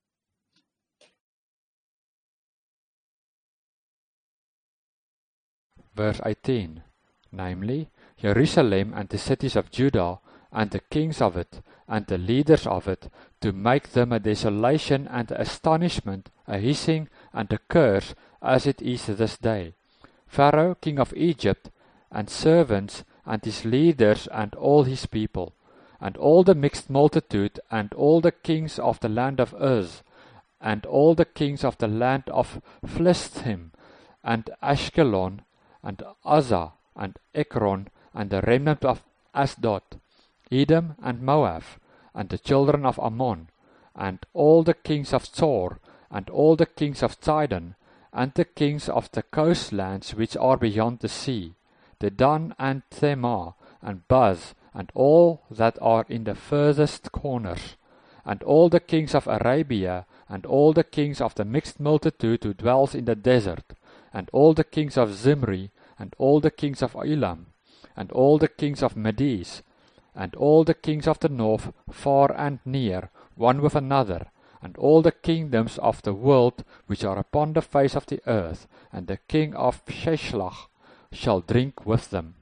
Verse eighteen, namely, Jerusalem and the cities of Judah, and the kings of it, and the leaders of it, to make them a desolation and astonishment, a hissing and a curse, as it is this day. Pharaoh, king of Egypt, and servants, and his leaders, and all his people, and all the mixed multitude, and all the kings of the land of Uz, and all the kings of the land of Philistine, and Ashkelon, and Uzzah, and Ekron, and the remnant of Ashdod, Edom and Moab, and the children of Ammon, and all the kings of Zor, and all the kings of Sidon, and the kings of the coastlands which are beyond the sea, Dedan and Themah, and Buz, and all that are in the furthest corners, and all the kings of Arabia, and all the kings of the mixed multitude who dwells in the desert, and all the kings of Zimri, and all the kings of Elam, and all the kings of Medes, and all the kings of the north, far and near, one with another, and all the kingdoms of the world which are upon the face of the earth, and the king of Sheshlach shall drink with them.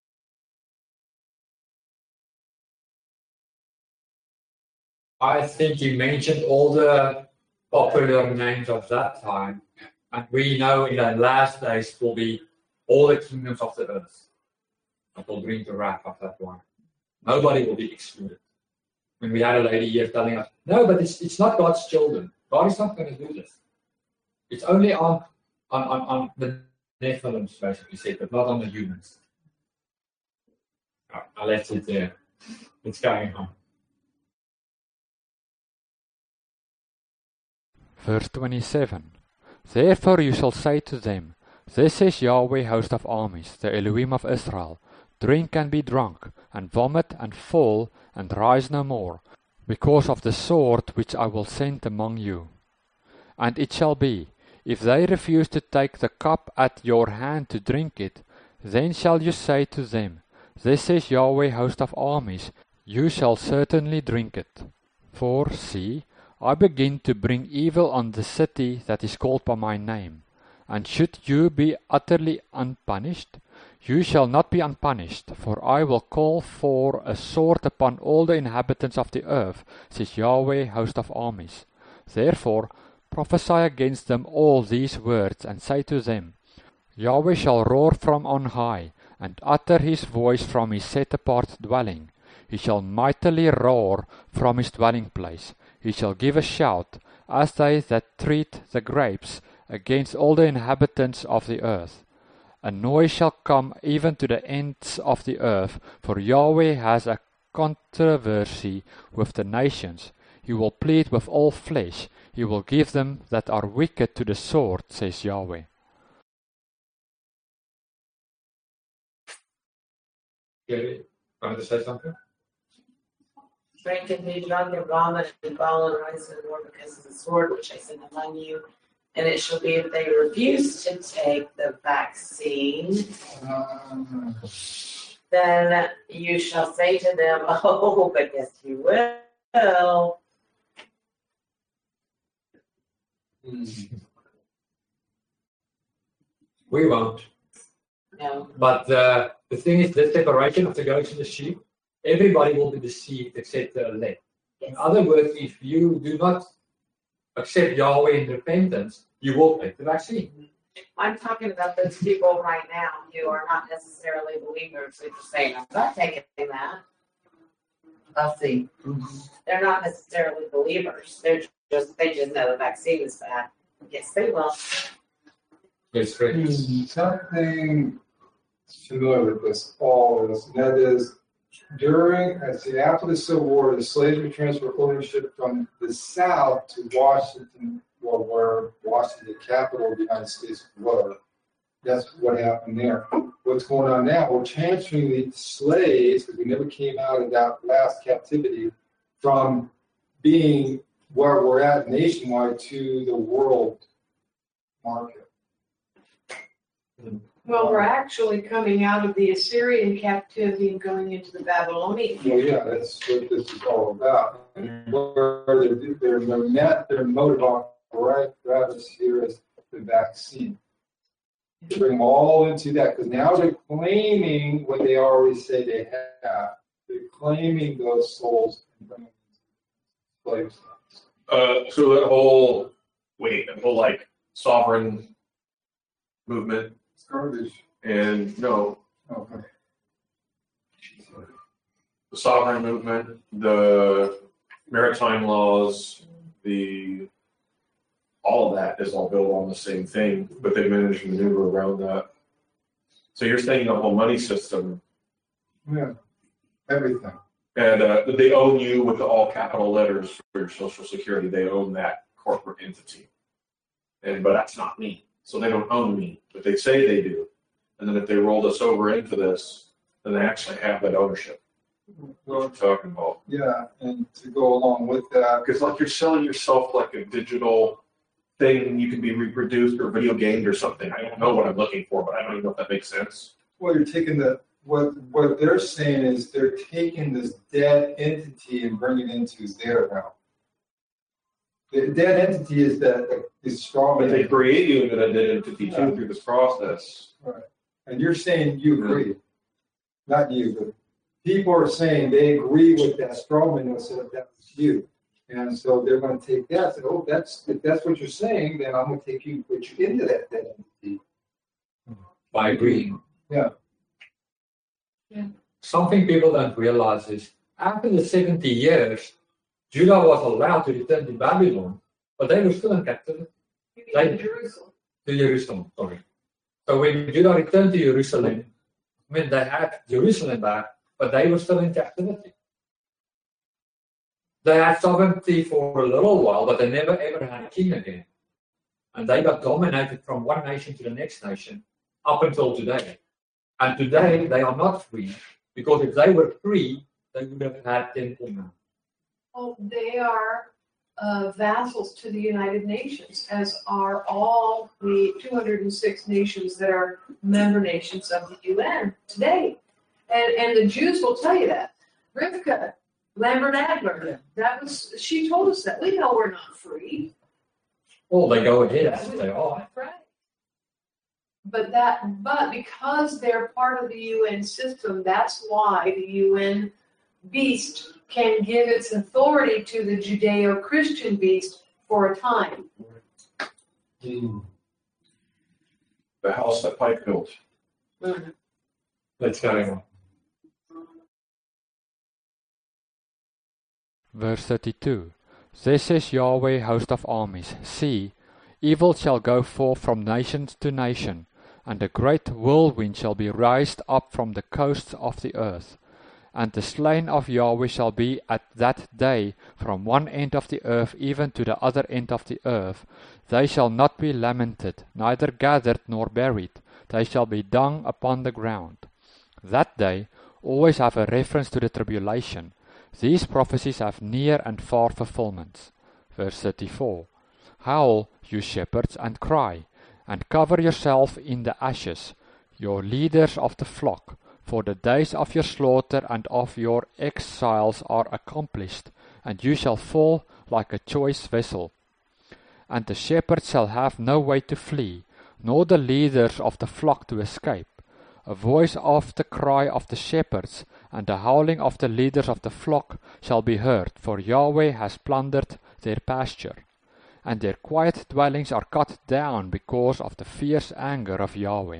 I think you mentioned all the popular names of that time, and we know in the last days will be all the kingdoms of the earth that will drink the wrath of that one. Nobody will be excluded. When we had a lady here telling us, no, but it's it's not God's children. God is not going to do this. It's only on on, on, on the Nephilims, basically said, but not on the humans. Right, I'll let it there. It's going on. Verse twenty-seven. Therefore you shall say to them, Thus says Yahweh, host of armies, the Elohim of Israel, drink and be drunk, and vomit and fall, and rise no more, because of the sword which I will send among you. And it shall be, if they refuse to take the cup at your hand to drink it, then shall you say to them, Thus says Yahweh, host of armies, you shall certainly drink it. For, see, I begin to bring evil on the city that is called by my name. And should you be utterly unpunished, you shall not be unpunished, for I will call for a sword upon all the inhabitants of the earth, says Yahweh, host of armies. Therefore prophesy against them all these words, and say to them, Yahweh shall roar from on high, and utter his voice from his set-apart dwelling. He shall mightily roar from his dwelling place. He shall give a shout, as they that treat the grapes, against all the inhabitants of the earth. A noise shall come even to the ends of the earth, for Yahweh has a controversy with the nations. He will plead with all flesh. He will give them that are wicked to the sword, says Yahweh. Gary, wanted to say something? Drink and be drunk and vomit and fall and rise no more because of the sword which I send among you. And it shall be if they refuse to take the vaccine, then you shall say to them, oh, but yes, you will. We won't. No. But uh, the thing is, the separation of the goats and the sheep, everybody will be deceived except the elect. Yes. In other words, if you do not accept Yahweh in repentance, you will take the vaccine. I'm talking about those people right now who are not necessarily believers. They're just saying, I'm not taking that. Let's see. They're not necessarily believers. They're just, they just know the vaccine is bad. Yes, they will. Yes, right. Hmm, Something familiar with this, all of this, and that is during, I see, after the Civil War, the slaves were transferred ownership from the South to Washington, well, where Washington, the capital of the United States, was. That's what happened there. What's going on now? We're transferring the slaves, because we never came out of that last captivity, from being where we're at nationwide to the world market. Well, we're actually coming out of the Assyrian captivity and going into the Babylonian. Well, yeah, that's what this is all about. Where their, their, their, net, their motive apparatus here is the vaccine. They bring them all into that, because now they're claiming what they already say they have. They're claiming those souls and bringing them into slaves. Uh, so that whole, wait, that whole like sovereign movement It's garbage. and no, Okay. the sovereign movement, the maritime laws, the all of that is all built on the same thing, but they manage to maneuver around that. So you're saying the whole money system, Yeah. Everything. and uh, they own you with the all capital letters for your Social Security. They own that corporate entity, and but that's not me. So they don't own me, but they say they do. And then if they rolled us over into this, then they actually have that ownership. What I'm talking about. Yeah, and to go along with that, Because like you're selling yourself like a digital thing, you can be reproduced or video gamed or something. I don't know what I'm looking for, but I don't even know if that makes sense. well, you're taking the what what they're saying is they're taking this dead entity and bringing it into their realm. The dead entity is that the, the strong But they entity. create you into that dead entity too through this process. And you're saying you agree, not you, but people are saying they agree with that strawman that said that was you. And so they're going to take that and say, oh, that's, if that's what you're saying, then I'm going to take you, put you into that dead entity. By agreeing. Yeah. Yeah. Something people don't realize is after the seventy years, Judah was allowed to return to Babylon, but they were still in captivity. In Jerusalem. To Jerusalem, sorry. So when Judah returned to Jerusalem, I mean, they had Jerusalem back, but they were still in captivity. They had sovereignty for a little while, but they never ever had a king again. And they got dominated from one nation to the next nation up until today. And today they are not free, because if they were free, they would have had temple now. Oh, they are uh, vassals to the United Nations, as are all the two hundred six nations that are member nations of the U N today. And and the Jews will tell you that. Rivka Lambert Adler, that was, she told us that. We know we're not free. Well, they go ahead as they are. That's right. But that, but because they're part of the U N system, that's why the U N beast can give its authority to the Judeo-Christian beast for a time. The house that Pike built. Mm-hmm. Let's carry on. Verse thirty-two. Thus says Yahweh, host of armies, see, evil shall go forth from nation to nation, and a great whirlwind shall be raised up from the coasts of the earth. And the slain of Yahweh shall be at that day from one end of the earth even to the other end of the earth. They shall not be lamented, neither gathered nor buried. They shall be dung upon the ground. That day always have a reference to the tribulation. These prophecies have near and far fulfillments. Verse thirty-four. Howl, you shepherds, and cry, and cover yourself in the ashes, your leaders of the flock, for the days of your slaughter and of your exiles are accomplished, and you shall fall like a choice vessel. And the shepherds shall have no way to flee, nor the leaders of the flock to escape. A voice of the cry of the shepherds, and the howling of the leaders of the flock shall be heard, for Yahweh has plundered their pasture. and their quiet dwellings are cut down because of the fierce anger of Yahweh.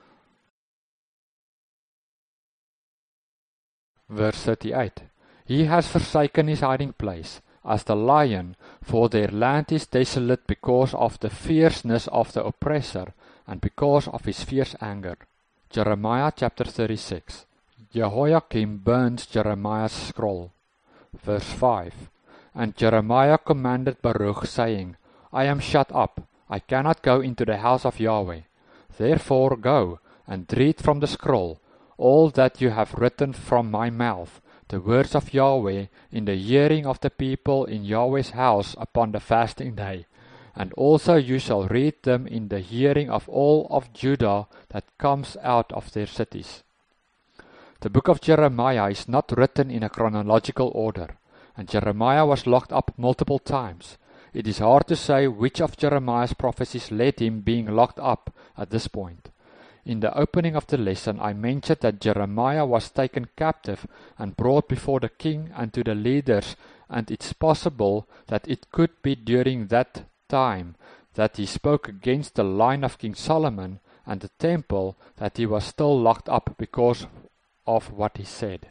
Verse thirty-eight. He has forsaken his hiding place, as the lion, for their land is desolate because of the fierceness of the oppressor, and because of his fierce anger. Jeremiah chapter thirty-six. Jehoiakim burns Jeremiah's scroll. Verse five. And Jeremiah commanded Baruch, saying, I am shut up, I cannot go into the house of Yahweh. Therefore go, and read from the scroll all that you have written from my mouth, the words of Yahweh, in the hearing of the people in Yahweh's house upon the fasting day. And also you shall read them in the hearing of all of Judah that comes out of their cities. The book of Jeremiah is not written in a chronological order, and Jeremiah was locked up multiple times. It is hard to say which of Jeremiah's prophecies led him being locked up at this point. In the opening of the lesson, I mentioned that Jeremiah was taken captive and brought before the king and to the leaders, and it's possible that it could be during that time that he spoke against the line of King Solomon and the temple that he was still locked up because of what he said.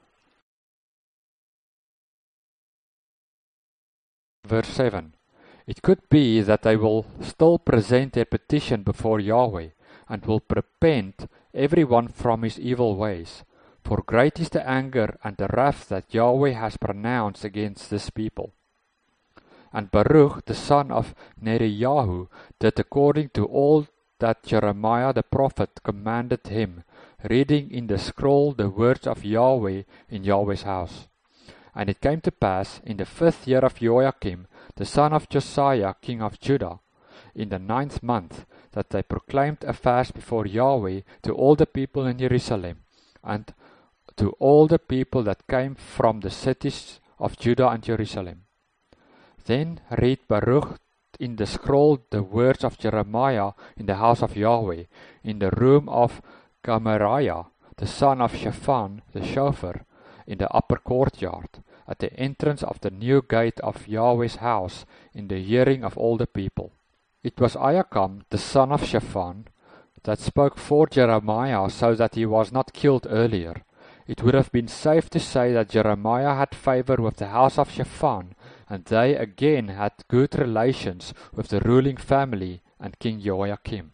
Verse seven. It could be that they will still present their petition before Yahweh, and will repent everyone from his evil ways. For great is the anger and the wrath that Yahweh has pronounced against this people. And Baruch the son of Neriyahu did according to all that Jeremiah the prophet commanded him, reading in the scroll the words of Yahweh in Yahweh's house. And it came to pass in the fifth year of Joachim, the son of Josiah, king of Judah, in the ninth month, that they proclaimed a fast before Yahweh to all the people in Jerusalem, and to all the people that came from the cities of Judah and Jerusalem. Then read Baruch in the scroll the words of Jeremiah in the house of Yahweh, in the room of Gamariah, the son of Shaphan, the chauffeur, in the upper courtyard, at the entrance of the new gate of Yahweh's house, in the hearing of all the people. It was Iakam, the son of Shaphan, that spoke for Jeremiah so that he was not killed earlier. It would have been safe to say that Jeremiah had favor with the house of Shaphan, and they again had good relations with the ruling family and King Jehoiakim.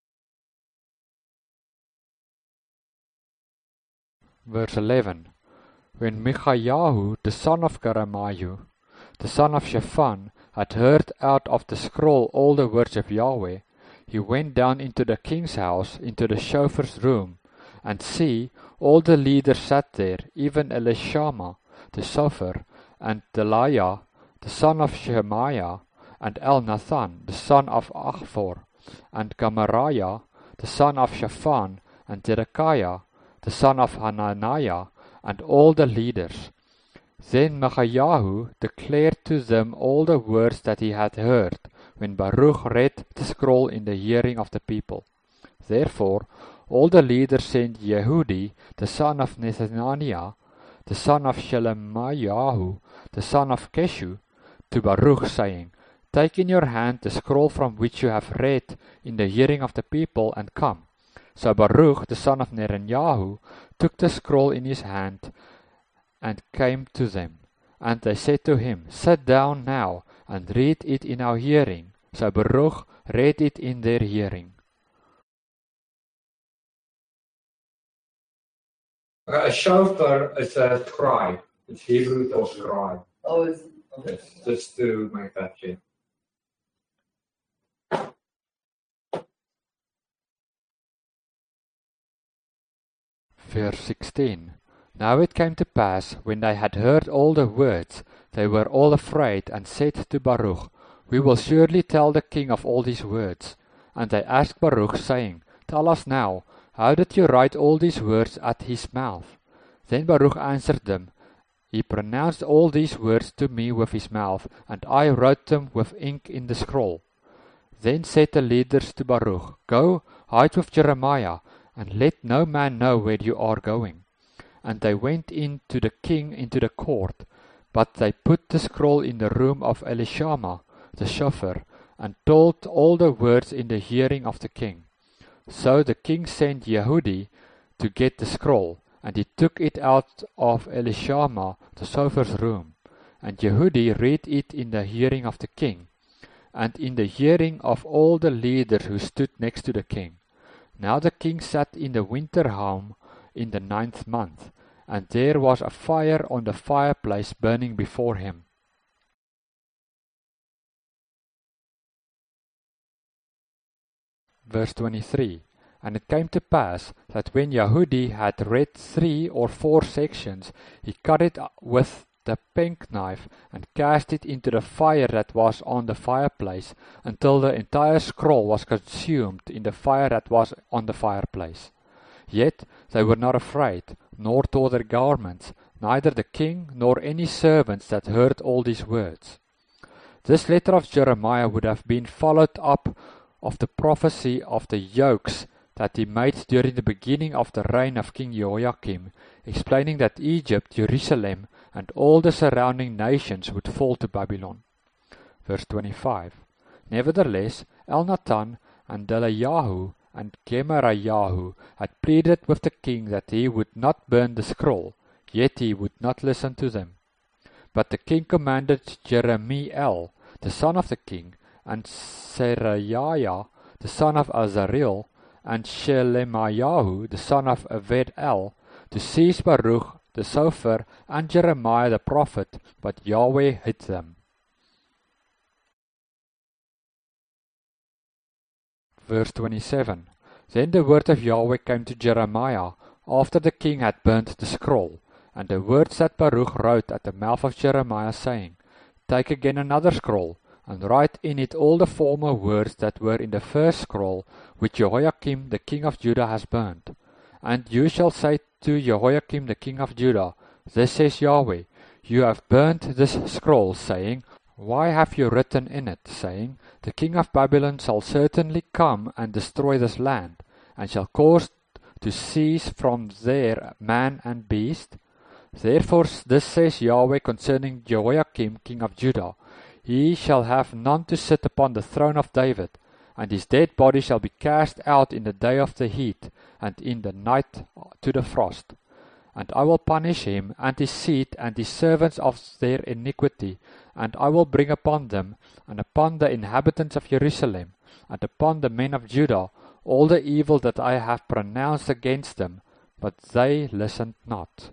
Verse eleven. When Michayahu, the son of Jeremiah, the son of Shaphan, had heard out of the scroll all the words of Yahweh, he went down into the king's house, into the chauffeur's room, and see, all the leaders sat there, even Elishama, the chauffeur, and Delaiah, the son of Shemaiah, and Elnathan, the son of Achbor, and Gamariah, the son of Shaphan, and Zedekiah, the son of Hananiah, and all the leaders. Then Michayahu declared to them all the words that he had heard, when Baruch read the scroll in the hearing of the people. Therefore all the leaders sent Yehudi, the son of Nethaniah, the son of Shelemiah, the son of Keshu, to Baruch, saying, Take in your hand the scroll from which you have read in the hearing of the people, and come. So Baruch, the son of Neriyahu, took the scroll in his hand, and came to them. And they said to him, Sit down now, and read it in our hearing. So Baruch read it in their hearing. A chauffeur is a scribe. It's Hebrew for scribe. Oh, it's, Yes, just to make that clear. Verse sixteen. Now it came to pass, when they had heard all the words, they were all afraid, and said to Baruch, We will surely tell the king of all these words. And they asked Baruch, saying, Tell us now, how did you write all these words at his mouth? Then Baruch answered them, He pronounced all these words to me with his mouth, and I wrote them with ink in the scroll. Then said the leaders to Baruch, Go, hide with Jeremiah, and let no man know where you are going. And they went in to the king into the court, but they put the scroll in the room of Elishama, the shofar, and told all the words in the hearing of the king. So the king sent Yehudi to get the scroll, and he took it out of Elishama the sofar's room. And Yehudi read it in the hearing of the king, and in the hearing of all the leaders who stood next to the king. Now the king sat in the winter home in the ninth month, and there was a fire on the fireplace burning before him. Verse twenty-three. And it came to pass that when Yehudi had read three or four sections, he cut it with the penknife and cast it into the fire that was on the fireplace, until the entire scroll was consumed in the fire that was on the fireplace. Yet they were not afraid, nor tore their garments, neither the king nor any servants that heard all these words. This letter of Jeremiah would have been followed up of the prophecy of the yokes that he made during the beginning of the reign of King Jehoiakim, explaining that Egypt, Jerusalem, and all the surrounding nations would fall to Babylon. Verse twenty-five. Nevertheless, Elnathan and Delayahu and Gemariahu had pleaded with the king that he would not burn the scroll, yet he would not listen to them. But the king commanded Jeremiel, the son of the king, and Seraiah, the son of Azareel, and Shelemiah, the son of Aved-El, to seize Baruch the Sofer and Jeremiah the prophet, but Yahweh hid them. Verse twenty-seven. Then the word of Yahweh came to Jeremiah, after the king had burnt the scroll, and the words that Baruch wrote at the mouth of Jeremiah, saying, Take again another scroll, and write in it all the former words that were in the first scroll, which Jehoiakim the king of Judah has burnt. And you shall say to Jehoiakim the king of Judah, Thus says Yahweh, You have burnt this scroll, saying, Why have you written in it, saying, The king of Babylon shall certainly come and destroy this land, and shall cause to cease from there man and beast? Therefore this says Yahweh concerning Jehoiakim king of Judah, He shall have none to sit upon the throne of David, and his dead body shall be cast out in the day of the heat, and in the night to the frost. And I will punish him, and his seed, and his servants of their iniquity, and I will bring upon them, and upon the inhabitants of Jerusalem, and upon the men of Judah, all the evil that I have pronounced against them, but they listened not.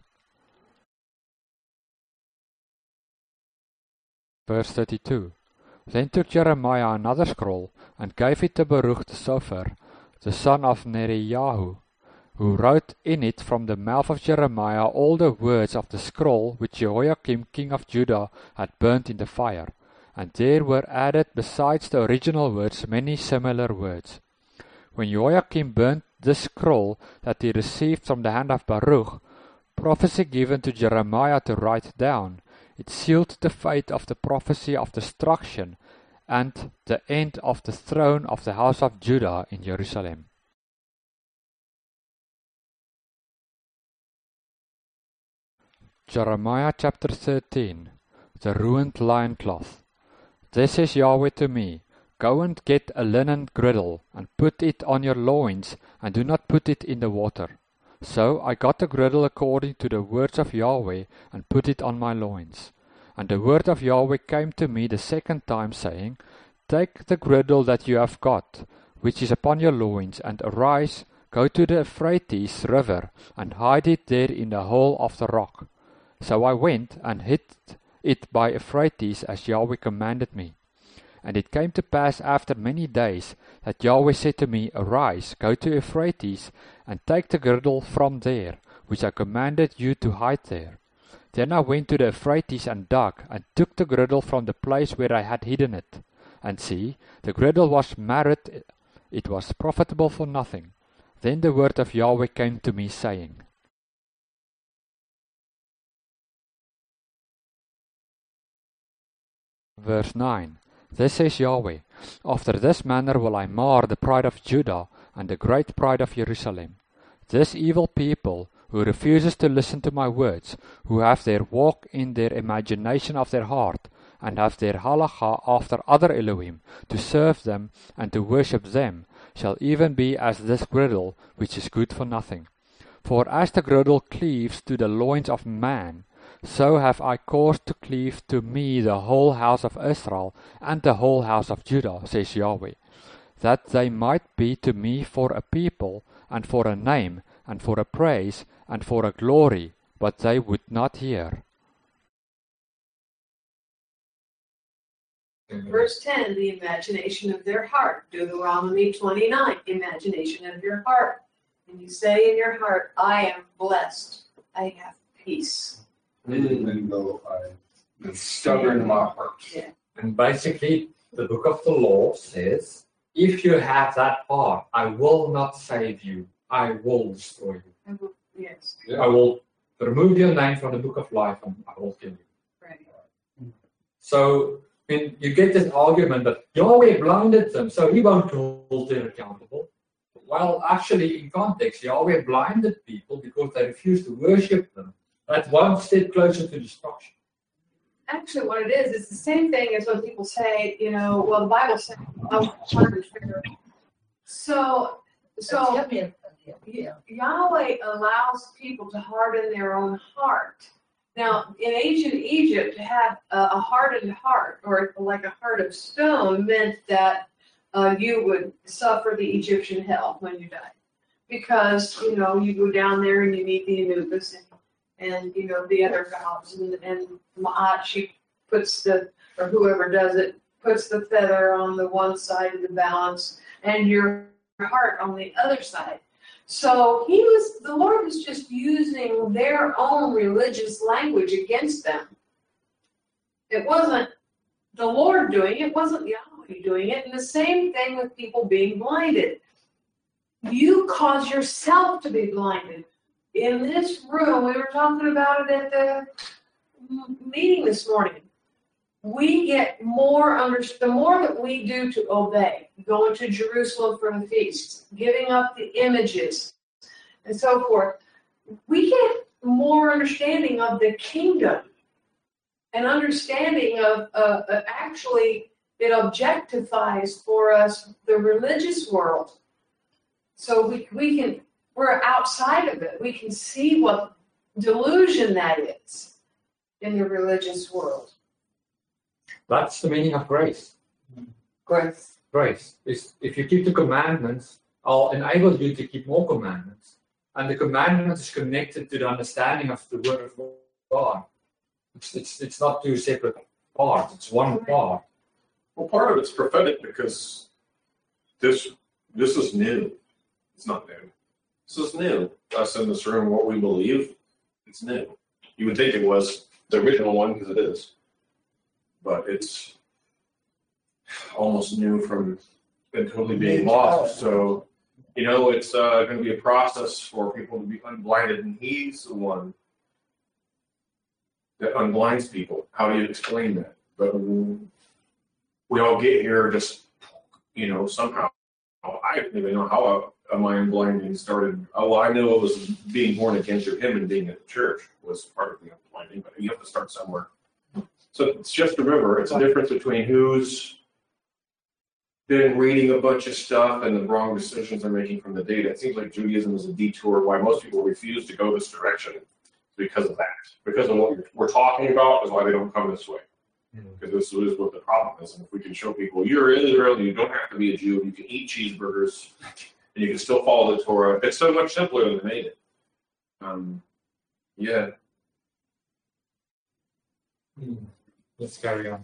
Verse thirty-two. Then took Jeremiah another scroll, and gave it to Baruch the Sofer, the son of Neriyahu, who wrote in it from the mouth of Jeremiah all the words of the scroll which Jehoiakim king of Judah had burnt in the fire. And there were added besides the original words many similar words. When Jehoiakim burnt this scroll that he received from the hand of Baruch, prophecy given to Jeremiah to write down, it sealed the fate of the prophecy of destruction and the end of the throne of the house of Judah in Jerusalem. Jeremiah chapter thirteen. The ruined loincloth. This says Yahweh to me, Go and get a linen girdle, and put it on your loins, and do not put it in the water. So I got the girdle according to the words of Yahweh, and put it on my loins. And the word of Yahweh came to me the second time, saying, Take the girdle that you have got, which is upon your loins, and arise, go to the Euphrates river, and hide it there in the hole of the rock. So I went, and hid it by Euphrates, as Yahweh commanded me. And it came to pass after many days, that Yahweh said to me, Arise, go to Euphrates, and take the girdle from there, which I commanded you to hide there. Then I went to the Euphrates and dug, and took the girdle from the place where I had hidden it. And see, the girdle was marred, it was profitable for nothing. Then the word of Yahweh came to me, saying, Verse nine. This says Yahweh, After this manner will I mar the pride of Judah, and the great pride of Jerusalem. This evil people, who refuses to listen to my words, who have their walk in their imagination of their heart, and have their halacha after other Elohim, to serve them and to worship them, shall even be as this girdle, which is good for nothing. For as the girdle cleaves to the loins of man, so have I caused to cleave to me the whole house of Israel and the whole house of Judah, says Yahweh, that they might be to me for a people, and for a name, and for a praise, and for a glory, but they would not hear. Verse ten, the imagination of their heart. Deuteronomy twenty-nine, imagination of your heart. And you say in your heart, I am blessed. I have peace. Even though I am stubborn in my heart. Yeah. And basically, the book of the law says, if you have that heart, I will not save you. I will destroy you. I will- Yes, I will remove your name from the book of life and I will kill you. right. So when you get this argument that Yahweh blinded them, so he won't hold them accountable. Well, actually, in context, Yahweh blinded people because they refused to worship them. That's one step closer to destruction. Actually, what it is, it's the same thing as when people say, you know, well, the Bible says, oh, so, so Yeah. Yahweh allows people to harden their own heart. Now, in ancient Egypt, to have a, a hardened heart, or like a heart of stone, meant that uh, you would suffer the Egyptian hell when you died. Because, you know, you go down there and you meet the Anubis and, and you know, the other gods, and, and Ma'at, she puts the, or whoever does it, puts the feather on the one side of the balance, and your heart on the other side. So he was, the Lord was just using their own religious language against them. It wasn't the Lord doing it, it wasn't Yahweh doing it. And the same thing with people being blinded. You cause yourself to be blinded. In this room, we were talking about it at the meeting this morning. We get more under, the more that we do to obey, going to Jerusalem for the feasts, giving up the images, and so forth, we get more understanding of the kingdom, and understanding of uh, uh, actually it objectifies for us the religious world. So we we can we're outside of it. We can see what delusion that is in the religious world. That's the meaning of grace. Grace. Grace is if you keep the commandments, I'll enable you to keep more commandments. And the commandments is connected to the understanding of the word of God. It's it's, it's not two separate parts, it's one part. Well, part of it's prophetic because this this is new. It's not new. This is new. Us in this room, what we believe, it's new. You would think it was the original one because it is. But it's almost new from it totally being lost. So, you know, it's uh, going to be a process for people to be unblinded, and he's the one that unblinds people. How do you explain that? But we all get here just, you know, somehow. I didn't even know how a, a mind blinding started. Oh, I knew it was being born again through him and being at the church was part of the unblinding, but you have to start somewhere. So it's just a river. It's a difference between who's been reading a bunch of stuff and the wrong decisions they're making from the data. It seems like Judaism is a detour. Why most people refuse to go this direction because of that. Because of what we're talking about is why they don't come this way. Because this is what the problem is. And if we can show people, you're in Israel and you don't have to be a Jew, you can eat cheeseburgers, and you can still follow the Torah. It's so much simpler than they made it. Um, yeah. Let's carry on.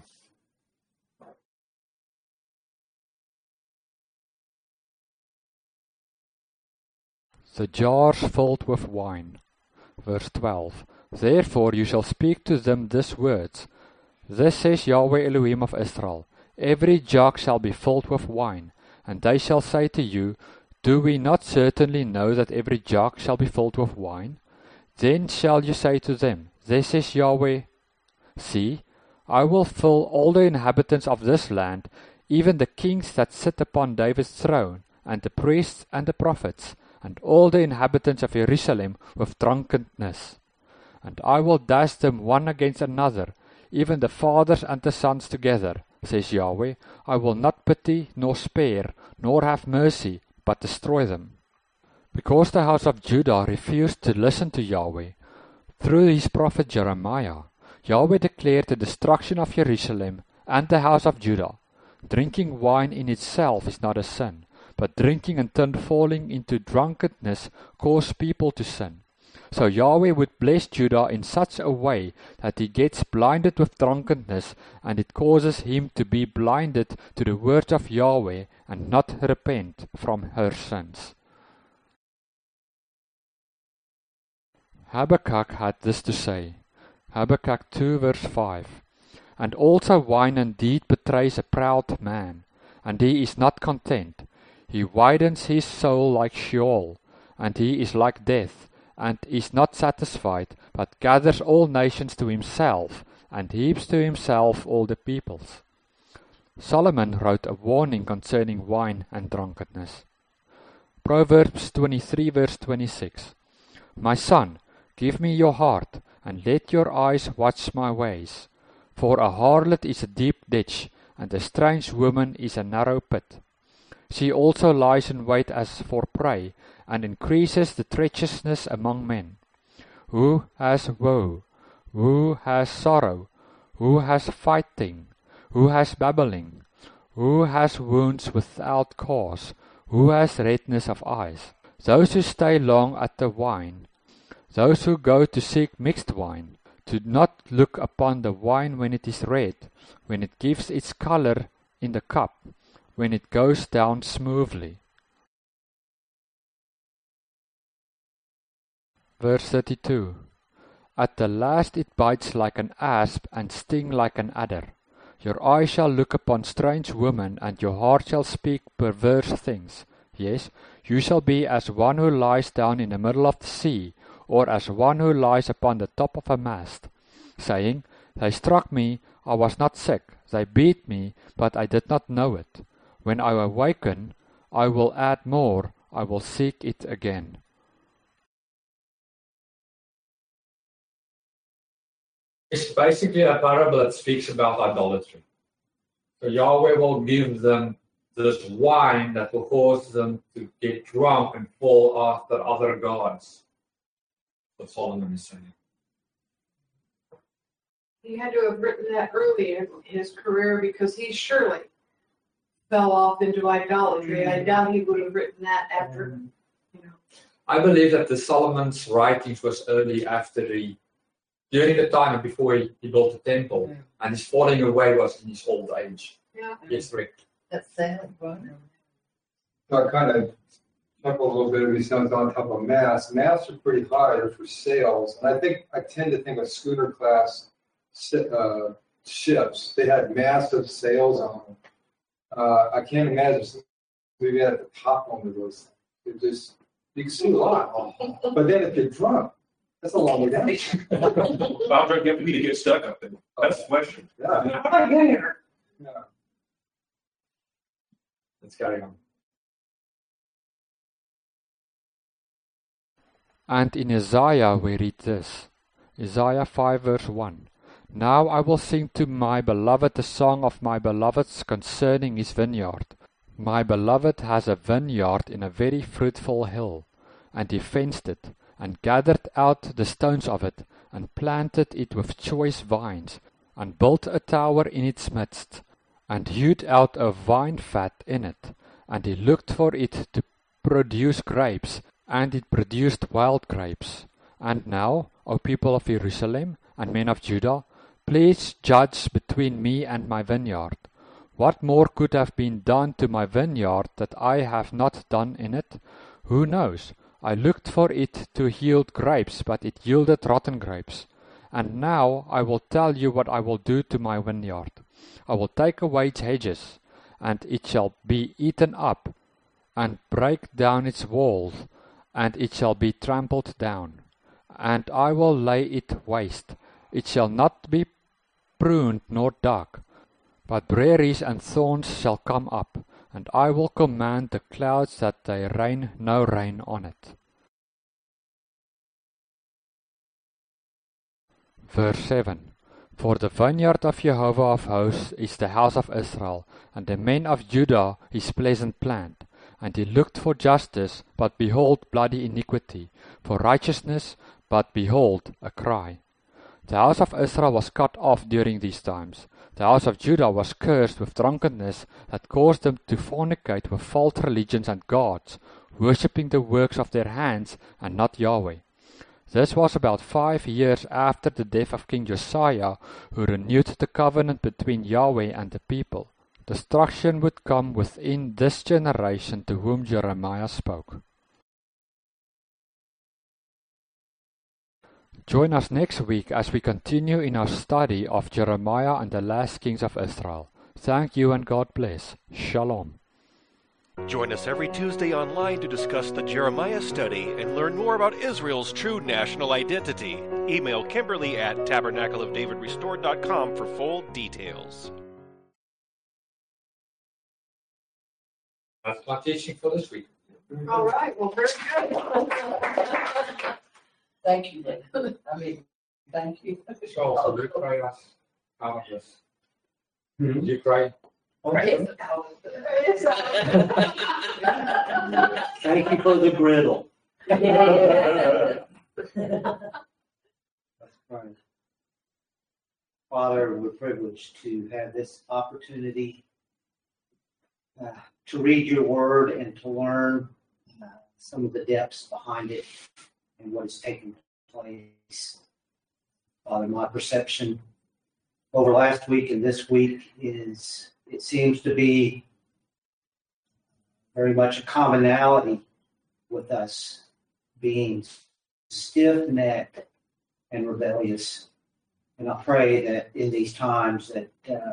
The jars filled with wine. Verse twelve. Therefore you shall speak to them these words. Thus says Yahweh Elohim of Israel, every jug shall be filled with wine, and they shall say to you, do we not certainly know that every jug shall be filled with wine? Then shall you say to them, Thus says Yahweh, see, I will fill all the inhabitants of this land, even the kings that sit upon David's throne, and the priests and the prophets, and all the inhabitants of Jerusalem with drunkenness. And I will dash them one against another, even the fathers and the sons together, says Yahweh. I will not pity nor spare, nor have mercy, but destroy them. Because the house of Judah refused to listen to Yahweh, through his prophet Jeremiah, Yahweh declared the destruction of Jerusalem and the house of Judah. Drinking wine in itself is not a sin, but drinking and then falling into drunkenness cause people to sin. So Yahweh would bless Judah in such a way that he gets blinded with drunkenness, and it causes him to be blinded to the words of Yahweh and not repent from her sins. Habakkuk had this to say, Habakkuk two verse five, And also wine indeed betrays a proud man, and he is not content. He widens his soul like Sheol, and he is like death, and is not satisfied, but gathers all nations to himself, and heaps to himself all the peoples. Solomon wrote a warning concerning wine and drunkenness. Proverbs twenty-three verse twenty-six, My son, give me your heart, and let your eyes watch my ways. For a harlot is a deep ditch, and a strange woman is a narrow pit. She also lies in wait as for prey, and increases the treacherousness among men. Who has woe? Who has sorrow? Who has fighting? Who has babbling? Who has wounds without cause? Who has redness of eyes? Those who stay long at the wine, those who go to seek mixed wine, do not look upon the wine when it is red, when it gives its color in the cup, when it goes down smoothly. Verse thirty-two, At the last it bites like an asp and sting like an adder. Your eye shall look upon strange women, and your heart shall speak perverse things. Yes, you shall be as one who lies down in the middle of the sea, or as one who lies upon the top of a mast, saying, They struck me, I was not sick, they beat me, but I did not know it. When I awaken, I will add more, I will seek it again. It's basically a parable that speaks about idolatry. So Yahweh will give them this wine that will cause them to get drunk and fall after other gods. What Solomon is saying. He had to have written that early in his career because he surely fell off into idolatry. Mm-hmm. I doubt he would have written that after, mm-hmm. you know. I believe that the Solomon's writings was early after he, during the time before he, he built the temple, mm-hmm. and his falling away was in his old age. Yeah. Yes, Rick. That's sad. So I kind of chuckle a little bit if he sounds on top of masts. Masts are pretty high, they're for sails. And I think I tend to think of schooner class uh, ships. They had massive sails on them. Uh, I can't imagine maybe at the top one of those things. It just, you can see a lot. But then if you're drunk, that's a long way down. I'm drunk, you need to get stuck up there. That's the question. Yeah. How do I get here? Yeah. Let's carry on. And in Isaiah we read this, Isaiah five verse one, Now I will sing to my beloved the song of my beloved's concerning his vineyard. My beloved has a vineyard in a very fruitful hill, and he fenced it, and gathered out the stones of it, and planted it with choice vines, and built a tower in its midst, and hewed out a vine fat in it, and he looked for it to produce grapes, and it produced wild grapes. And now, O people of Jerusalem, and men of Judah, please judge between me and my vineyard. What more could have been done to my vineyard that I have not done in it? Who knows? I looked for it to yield grapes, but it yielded rotten grapes. And now I will tell you what I will do to my vineyard. I will take away its hedges, and it shall be eaten up, and break down its walls, and it shall be trampled down. And I will lay it waste. It shall not be pruned nor dug, but briars and thorns shall come up, and I will command the clouds that they rain no rain on it. Verse seven. For the vineyard of Jehovah of hosts is the house of Israel, and the men of Judah his pleasant plant. And he looked for justice, but behold bloody iniquity, for righteousness, but behold a cry. The house of Israel was cut off during these times. The house of Judah was cursed with drunkenness that caused them to fornicate with false religions and gods, worshipping the works of their hands and not Yahweh. This was about five years after the death of King Josiah, who renewed the covenant between Yahweh and the people. Destruction would come within this generation to whom Jeremiah spoke. Join us next week as we continue in our study of Jeremiah and the last kings of Israel. Thank you and God bless. Shalom. Join us every Tuesday online to discuss the Jeremiah study and learn more about Israel's true national identity. Email Kimberly at tabernacle of david restored dot com for full details. That's my teaching for this week. All right, well, very good. Thank you, Nick. I mean, thank you. So, will you pray us out of this? Hmm? Would you pray? Okay. Thank you for the griddle. Yeah. That's right. Father, we're privileged to have this opportunity uh, to read your word and to learn uh, some of the depths behind it and what has taken place. Father, my perception over last week and this week is it seems to be very much a commonality with us being stiff-necked and rebellious. And I pray that in these times that uh,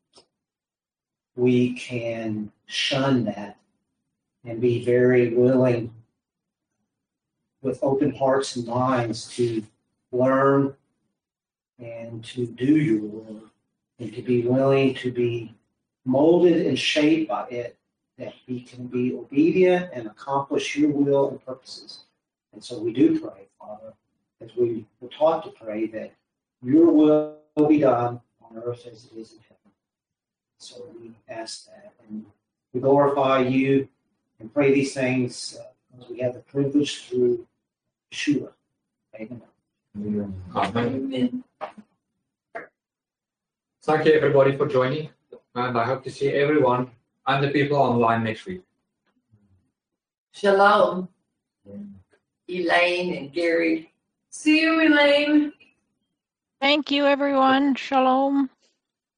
we can shun that and be very willing with open hearts and minds to learn and to do your will and to be willing to be molded and shaped by it, that we can be obedient and accomplish your will and purposes. And so we do pray, Father, as we were taught to pray, that your will be done on earth as it is in heaven. So we ask that, and we glorify you and pray these things uh, as we have the privilege through Yeshua. Amen. Amen. Amen. Thank you, everybody, for joining. And I hope to see everyone and the people online next week. Shalom. Elaine and Gary. See you, Elaine. Thank you, everyone. Shalom.